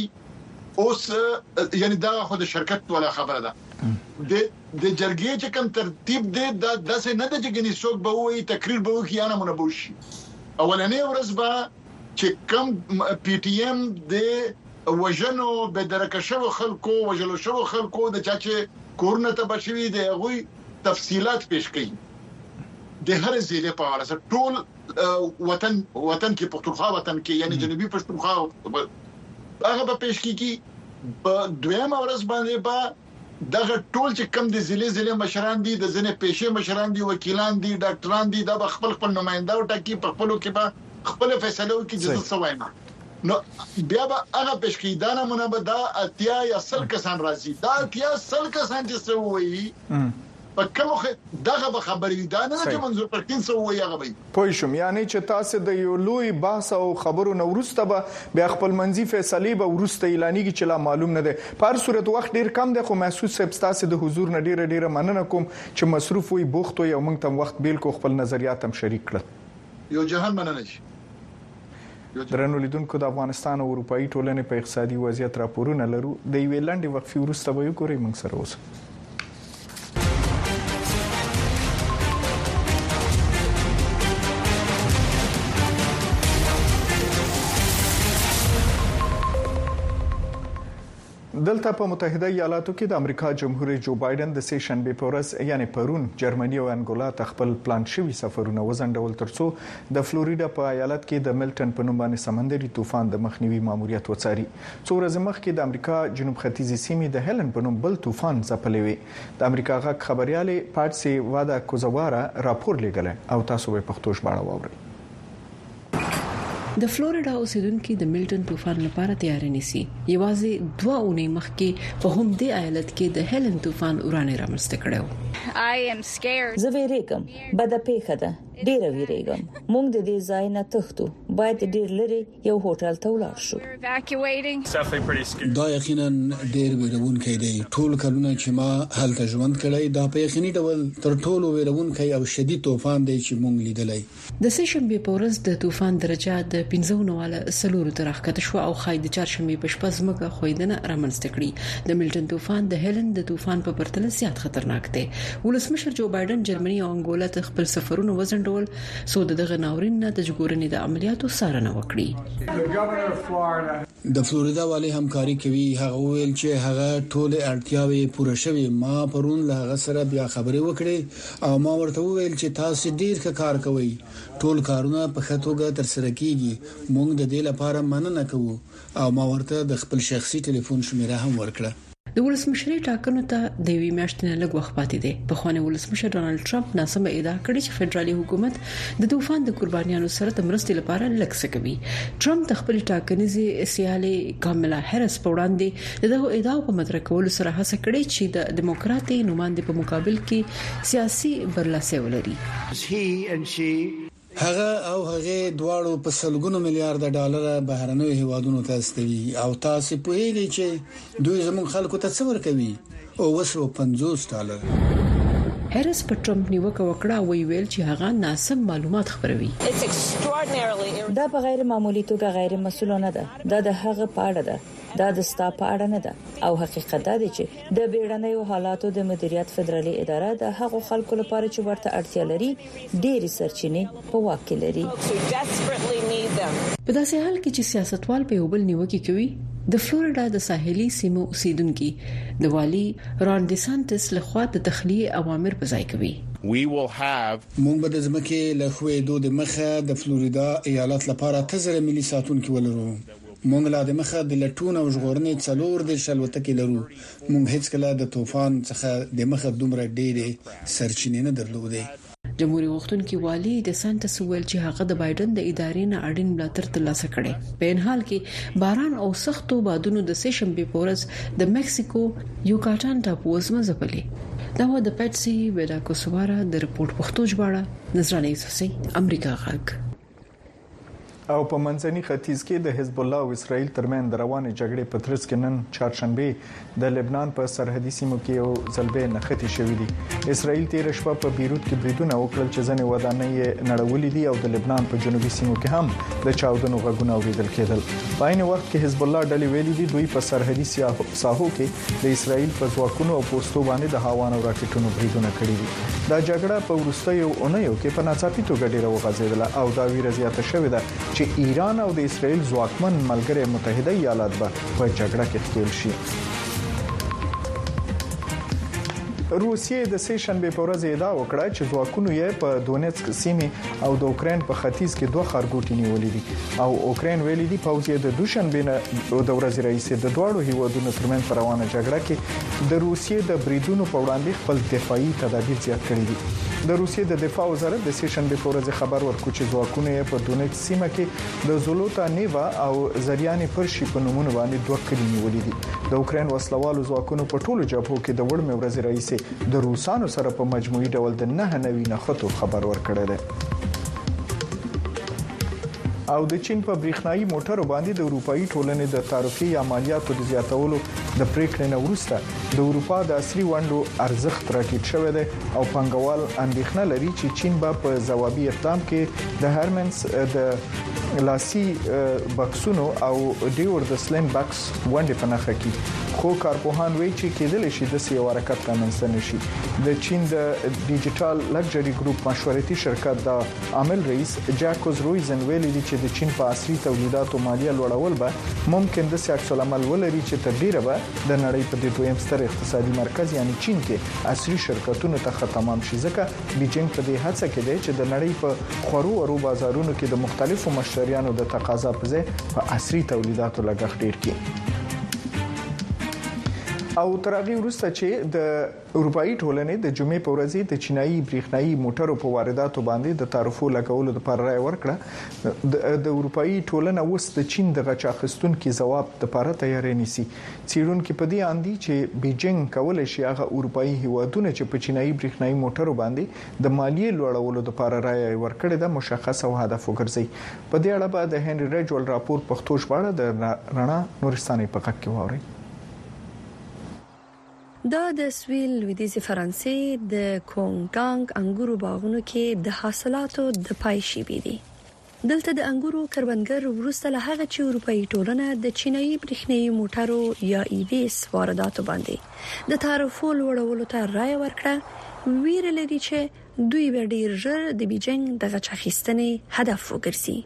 اوس یعنی دا خو د شرکت ولا خبره ده د د جرګې چې کوم ترتیب دی دا داسې نه د جګنی څوک به وي تقریر به وي یا نه منبوشي اولنې ورځ به چې کم پی ټی ایم د وژنو به درکشو خلکو وژلو شو خلکو د چا چې کورنه ته بشوي د غوي تفصيلات پیش کړي د هر ضلع په اړه ټول وطن وطن کې پښتونخوا وطن کې یعنی جنوبي پښتونخوا هغه به پیش کیږي په دویمه ورځ باندې به دغه ټول چې کم د ضلع ضلع مشران دي د ځنې پېښې مشران دي وکیلان دي ډاکټران دي دا خپل خپل نمائنده او ټاکي په خپلو کې به خپل فیصله وکړي چې څه وایم نو بیا به هغه پیش کیدانه مونږ دا اتیا یا سل کسان راځي دا اتیا سل کسان چې څه وایي په کومه دغه به خبرې دا نه چې منظور پرتین څه وایي هغه وایي پوه شم یعنی چې تاسو د یو لوی بحث او خبرو نورسته به بیا خپل منځي فیصله به ورسته اعلانېږي چې لا معلوم نه ده په هر صورت وخت ډیر کم ده خو محسوس صاحب تاسو د حضور نه ډیره ډیره مننه کوم چې مصروف وي بوخت او موږ تم وخت بیل کو خپل نظریات هم شریک کړل یو جهان مننه شي درنو لیدونکو د افغانستان او اروپאי ټولنې په اقتصادي وضعیت راپورونه لرو د یوې لنډې وقفې وروسته به یو ګورئ موږ سره اوسئ دلته په متحده ایالاتو کې د امریکا جمهور رئیس جو بایدن د سه شنبه په ورځ یعنی پرون جرمني او انګولا ته خپل پلان شوی سفرونه وزندول ترڅو د فلوریدا په ایالت کې د ملټن په نوم باندې سمندري طوفان د مخنیوي ماموریت وڅاري څو ورځې مخکې د امریکا جنوب ختیځي سیمې د هیلن په نوم بل طوفان ځپلې وي د امریکا غږ خبرياله پاتسي وادا کوزوارا راپور لګل او تاسو به پښتو ژباړه واورئ د فلوریدا اوسیدونکو د ملټن طوفان لپاره تیاری نیسي یوازې دوه اونۍ مخکې په هم د ایالت کې د هیلن طوفان ورانه رامنځته کړو زه ویریږم بد پیښه ده ډیر ویریږم موږ د دې ځای نه تښتو باید ډیر لري یو هوټل ته ولاړ شو دا یقینا ډیر ویرونکې دی ټول کلونه چې ما هلته ژوند کړی دا په یقیني ډول تر ټولو ویرونکې او شدید طوفان دی چې موږ لیدلای د سه شنبه په ورځ د طوفان درجه د پنځه نواله سلور تر راکته شو او خای د چهارشنبه په شپه زمکه خویدنه رامنځته کړي د ملټن طوفان د هیلن د طوفان په پرتله زیات خطرناک دی ولسمشر جو بایدن جرمني او انګولا ته خپل سفرونه وزن ډول سو دغه ناورین نه د ژغورنې د عملیاتو څارنه وکړي. د فلوریدا والی همکاري کوي. هغه ویل چې هغه ټول اړتیاوې پوره شوي. ما پرون له هغه سره بیا خبرې وکړې او ما ورته وویل چې تاسو ډیر ښه کار کوئ. ټول کارونه په ښه توګه ترسره کیږي. موږ د دې لپاره مننه کوو او ما ورته د خپل شخصي ټلیفون شمیره هم ورکړه. د ولسمشرۍ ټاکنو ته د وی میاشتې نه لږ وخت پاتې دی. په خوانه ولسمشر ډونالد ټرمپ ناسمه ادعا کړې چې فدرالي حکومت د طوفان د قربانیانو سره د مرستې لپاره لږ څه کوي. ټرمپ د خپل ټاکنیزي سیالي کاملا هریس په وړاندې دغه ادعا په مطرح کولو سره هڅه کړې چې د دیموکراتي نماینده په مقابل کې سیاسي برلاسي ولري. هغه او هغه دواړو په سلګونو میلیارډ ډالر بهرنیو هیوادونو ته استوي او تاسو په هیله چې دوی زموږ خلکو ته څه ورکوي او وسو پنځوس ډالر. هریس په ټرمپ نیوکه وکړه او ویل چې هغه ناسم معلومات خبروي. دا په غیر معمولی توګه غیر مسؤلانه ده. دا د هغه په اړه ده. دا د ستا په اړه نه ده او حقیقت دا دی چې د بیړنیو حالاتو د مدیریت فدرالي اداره د هغو خلکو لپاره چې ورته اړتیا لري ډېری سرچینې په واک کې لري. په داسې حال کې چې سیاستوال په یو بل نیوکه کوي، د فلوریدا د ساحلي سیمو اوسیدونکو د والی ران ډیسانټس لخوا د تخلیه اوامر په ځای کوي. موږ به د ځمکې له خوېدو د مخه د فلوریدا ایالت لپاره تزره ملي ساتونکو ولرو. موږ لا د مخه د لټون او ژغورنې څلور د شلوتکې لرو. موږ هیڅ کله د طوفان څخه د مخه دومره ډېرې سرچینې نه درلودې. جمهوریت غوښتونکي والی د سانټس ویل چې هغه د بایدن د ادارې نه اړین ملاتړ ترلاسه کړي. په ان حال کې باران او سختو بادونو د سه شنبه په ورځ د مکسیکو یوکاتان ټاپو وزمزپلې. دا و د پټسي ویلا کوسوارا د رپورت پښتو ژباړه نظرانه یوسفي امریکا غاګ. او په منځني ختیځ کې د حزب الله او اسرائیل ترمن روانه جګړې په ترڅ کې نن چهارشنبه د لبنان په سرحدي سیمو کې یو ځلبه نښتې شوې دي. اسرائیل تیر شپه په بیروت کې بریدونه وکړل چې ځنې ودانۍ نړولې دي او د لبنان په جنوبي سیمو کې هم د چاودنو غږونه اوریدل کېدل. په عین وخت کې حزب الله ډلې ویلي دي دوی په سرحدي ساحو کې د اسرائیل په ځواکونو او پوسټو باندې د هاوان او راکټونو بریدونه کړي دي. دا جګړه په وروستیو اونیو کې په ناڅاپي توګه ډیره وغځېدله او دا ویره زیاته شوې ده چې ایران او د اسرائیل ځواکمن ملګری متحده ایالات به په جګړه کې ښکیل شي. روسیې د سه شنبه په ورځ ادعا وکړه چې ځواکونو یې په دونیتسک سیمه او د اوکرين په ختیځ کې دوه خارګوټي نیولې دي او اوکرين ویلي دي پوځ یې د دوشنبه نه د ورځې رئیس د دوړو هیوادونو ترمن پر روانه جګړه کې د روسیې د بریدونو په وړاندې خپل دفاعي تدابیر زیات کړي دي. د روسیې د دفاع وزارت د سه شنبه په ورځ خبر ورکړ چې ځواکونه یې په دونیتسک سیمه کې د زولوتا نیوا او زریانې پرشي په نومونو باندې دوه کلي نیولې دي. د اوکرين وسلوالو ځواکونو په ټولو جبهو کې د وړمې ورځې رئیس د روسانو سره په مجموعي ډول د نه نوي نخښتو خبر ورکړی دی. او د چین په بریښنايي موټرو باندې د اروپאי ټولنې د تعرفې یا مالیاتو د زیاتولو د پریکړې نه وروسته د اروپا د عصري ونډو ارزښت راټیټ شوی دی او پنګوال اندېښنه لري چې چین به په ځوابي اقدام کې د هرمنس د لاسي بکسونو او ډیور د سلیم بکس ونډې په نخښه کې. خو کارپوهان وایي چې کېدل شي د سیو حرکت رامنځته نشي. د چین د ډیجیټل لګژري ګروپ مشورتي شرکت د عامل رئیس جاکوز رویزن ویلي دي چې د چین په عصري تولیداتو مالیه لوړول به ممکن د سیاست عمل ولري چې تر ډیره به د نړۍ په دې دویم ستر اقتصادي مرکز یعنی چین کې عصري شرکتونو ته ختمام شي. ځکه بیجینګ په دې هڅه کې دی چې د نړۍ په خورو ورو بازارونو کې د مختلفو مشتریانو د تقاضا په ځای په عصري تولیداتو لګښت ډیر کړي. او ترغه ورسته چې د اروپאי ټولنې د جمعې په ورځ د چینایي بریښنايي موټرو په وارداتو باندې د تعرفو لګولو لپاره رائے ورکړه. د اروپאי ټولنه اوس د چین د غچ اخیستونکو ځواب لپاره تیار نيسي. چیرونکو په دې اندي چې بیجینګ کولای شي هغه اروپאי هیوادونه چې په چینایي بریښنايي موټرو باندې د مالیې لوړولو لپاره رائے ورکړه د مشخص او هدف وګرځي. په دې اړه به د هنري رجول راپور پښتو ژباړه د رڼا نورستاني په غږ کې واوري. دا د سویل لویدیځ فرانسې د کونګانګ انګورو باغونو کې د حاصلاتو د پای شیبې دي. دلته د انګورو کروندګر وروسته له هغه چې اروپאי ټولنه د چینایي بریښنايي موټرو یا ای ویس وارداتو باندې د تعرفو لوړولو ته رائے ورکړه، ویره لري چې دوی به ډیر ژر د بیجینګ د غچخیستنې هدف وګرځي.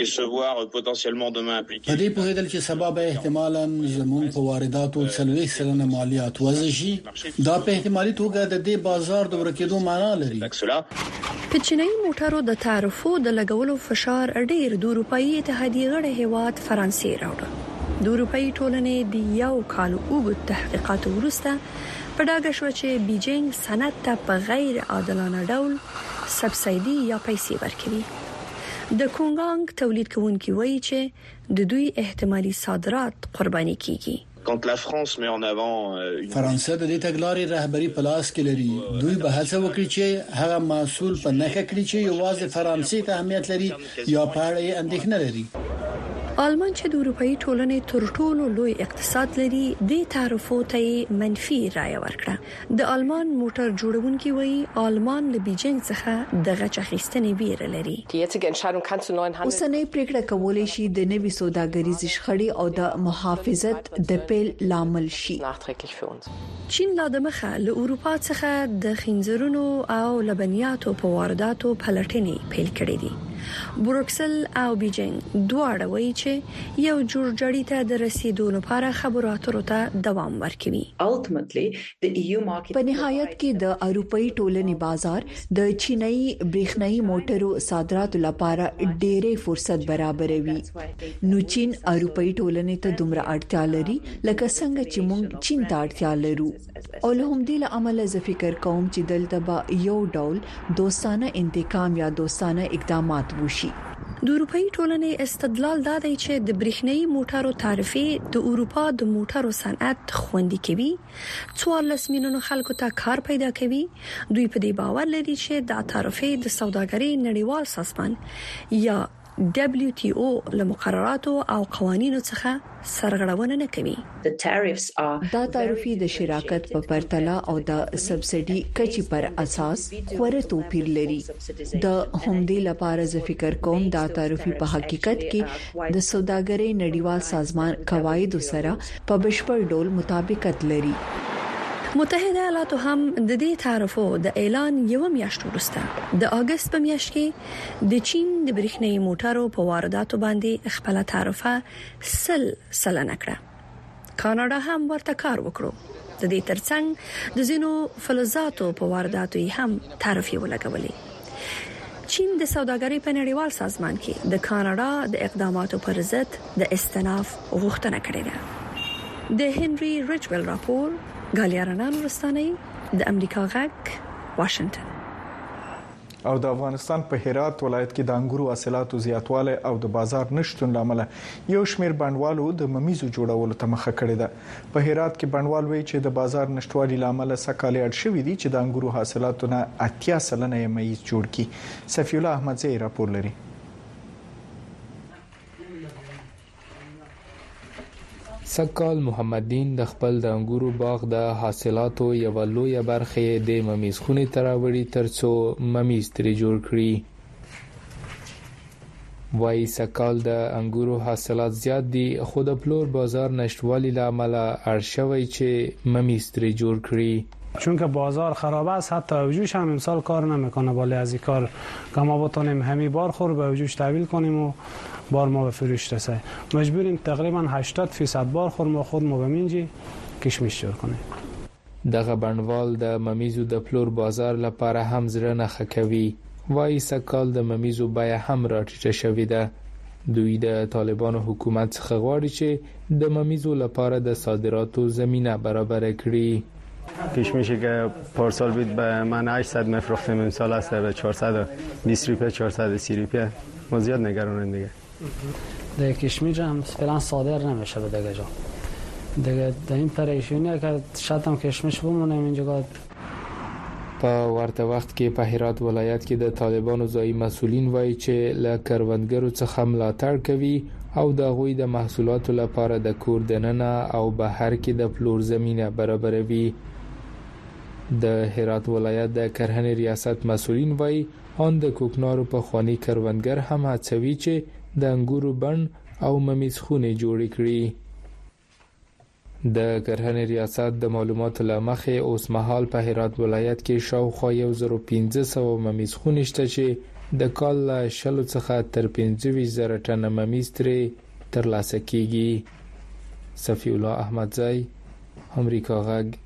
په دې په هدل چې سبب احتمالاً زموږ په وارداتو څلوي سلنه مالیات وزشي، دا په احتمالي توګه د دې بازار د ورکېدو معنا لري. په چینایي موټرو د تعرفو د لګولو فشار ډیر د اروپאי اتحادیه غړي هیواد فرانسې راوړ. د اروپאי ټولنې د یو کال اوږد تحقیقات وروسته په ډاګه شو چې بیجینګ صنعت ته په غیر عادلانه ډول سبسایډي یا پیسې ورکوي. د کونګانګ تولید کوونکي وایي چې د دوی احتمالي صادرات قرباني کیږي. فرانسه د دې تګلارې رهبری په لاس کې لري. دوی به هڅه وکړي چې هغه محصول په نخښه کړي چې یوازې فرانسې ته اهمیت لري یا په اړه یې اندېښنه لري. آلمان چې د اروپאי ټولنې تر ټولو لوی اقتصاد لري د تعرفو ته منفي رائے ورکړه. د آلمان موټر جوړونکي وایي آلمان له بیجینګ څخه د غچخیستنې ویره لري. اوسنۍ پریکړه کولای شي د نوي سوداګریزي شخړې او د محافظت د پیل لامل شي. چین لا د مخه له اروپا څخه د خنزرونو او لبنیاتو په وارداتو پلټنې پیل کړې دي. بروکسل او بیجینګ دواړه وایي چې یو جوړجاړي ته د رسیدو لپاره خبرو اترو ته دوام ورکوي. په نهایت کې د اروپאי ټولنې بازار د چینایي برېښنايي موټرو صادراتو لپاره ډېرې فرصت برابروي. نو چین اروپאי ټولنې ته دومره اړتیا لري لکه څنګه چې موږ چین ته اړتیا لرو. او له همدې له امله زه فکر کوم چې دلته به یو ډول دوستانه انتقام یا دوستانه اقدامات وشي. د اروپאי ټولنې استدلال دا دی چې د برېښنايي موټرو تعرفې د اروپا د موټرو صنعت خوندي کوي، څوارلس میلیونه خلکو ته کار پیدا کوي. دوی په دې باور لري چې د تعرفې د سوداګرۍ نړیوال سازمان یا دبليو ټي او له مقرراتو او قوانینو څخه سرغړونه نه کوي. دا تعرفې د شراکت په پرتله او د سبسایډي کچې پر اساس خوري توپیر لري. د همدې لپاره زه فکر کوم دا تعرفې په حقیقت کې د سوداګرۍ نړیوال سازمان قواعد سره په بشپړ ډول مطابقت لري. متحده ایالاتو هم د دې تعرفو د اعلان یو میاشت وروسته د اگست په میاشت کې د چین د برېښنايي موټرو په وارداتو باندې خپل تعرفه سل سلنه کړه. کاناډا هم ورته کار وکړو. د دې ترڅنګ د زینو فلزاتو په وارداتو یې هم تعرفې ولګولې. چین د سوداګرۍ په نړیوال سازمان کې د کاناډا د اقداماتو پر ضد د استئناف غوښتنه کړې ده. د هنري ریچویل راپور غالیارانان ورستاني د امریکا غک واشنگټن. او د افغانستان په هرات ولایت کې د انګورو حاصلاتو زیاتوالی او د بازار نشټون لامل یو شمېر بڼوالو د ممیزو جوړولو ته مخه کړې ده. په هرات کې بڼوال وایي چې د بازار نشټوالي لامل سکهاله اړ شوې دي چې د انګورو حاصلاتو نه اتیا سلنه یې ممیز جوړ کړي. صفی الله احمدزی راپور لري. سکال محمدین د خپل د انګورو باغ د حاصلاتو یو لوی برخه د ممیز خونې تراوړي ترڅو ممیز ترې جوړ کړي. وای سکال د انګورو حاصلات زیات دي خو د پلور بازار نشټوالي لامل ارشوي چې ممیز ترې جوړ کړي. چون که بازار خراب است حتی وجوش هم امسال کار نمیکنه. ولی از این کار که ما بتونیم همین بار خور به وجوش تحویل کنیم و بار ما به فروش رسه مجبوریم تقریبا هشتاد درصد بار خور ما خود ما بمینجی کشمش جوړ کنیم. دغه بڼوال د ممیزو د پلور بازار لپاره هم زړه نه خکوي. وایي سکال د ممیزو بیه هم راټیټه شوې ده. دوی د طالبانو حکومت څخه غواړي چې د ممیزو لپاره د صادراتو زمینه برابر کړي. کشمشی که پارسال بود به من هشتصد میفروختیم امسال است به چهارصد و بیست روپیه چهارصد و سی روپیه. ما زیاد نگرانیم دیگه. دیگه کشمیر هم فعلا صادر نمیشه به دیگه جا. دیگه در این پریشونیه که شاید هم کشمش بمونیم اینجا. په ورته وخت کې په هرات ولایت کې د طالبانو ځایي مسولین وایي چې له کروندګرو څخه ملاتړ کوي او د غوی د محصولاتو لپاره د کور دننه او بهر کې د پلور زمینه برابروي. د هرات ولایت د کرهنې ریاست مسولین وایي ان د کوکنارو په خواني کروندګر هم هڅوي چې د انګورو بڼ او ممیز خونې جوړې کړي. د کرهنې ریاست د معلوماتو لمخې اوس مهال په هرات ولایت کې شاوخوا یو زر پنځه سوه ممیز خونې شته چې د کال له شلو څخه تر پنځه ویشت زره ټنه ممیز ترې ترلاسه کیږي. صفی الله احمدزی، امریکا غږ.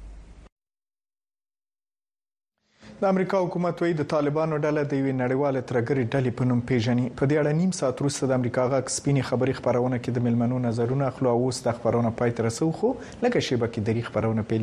د امریکا حکومت وایي د طالبانو ډله د یوې نړیواله ترګری ډلې په نوم پیژني. په دې اړه نیم ساعت وروسته د امریکا غږ سپینې خبري خبرونه کې د ملمنو نظرونه اخلو او اوس د خبرونه پای ته رسو خو لکه شیبه کې دری خبرونه پیل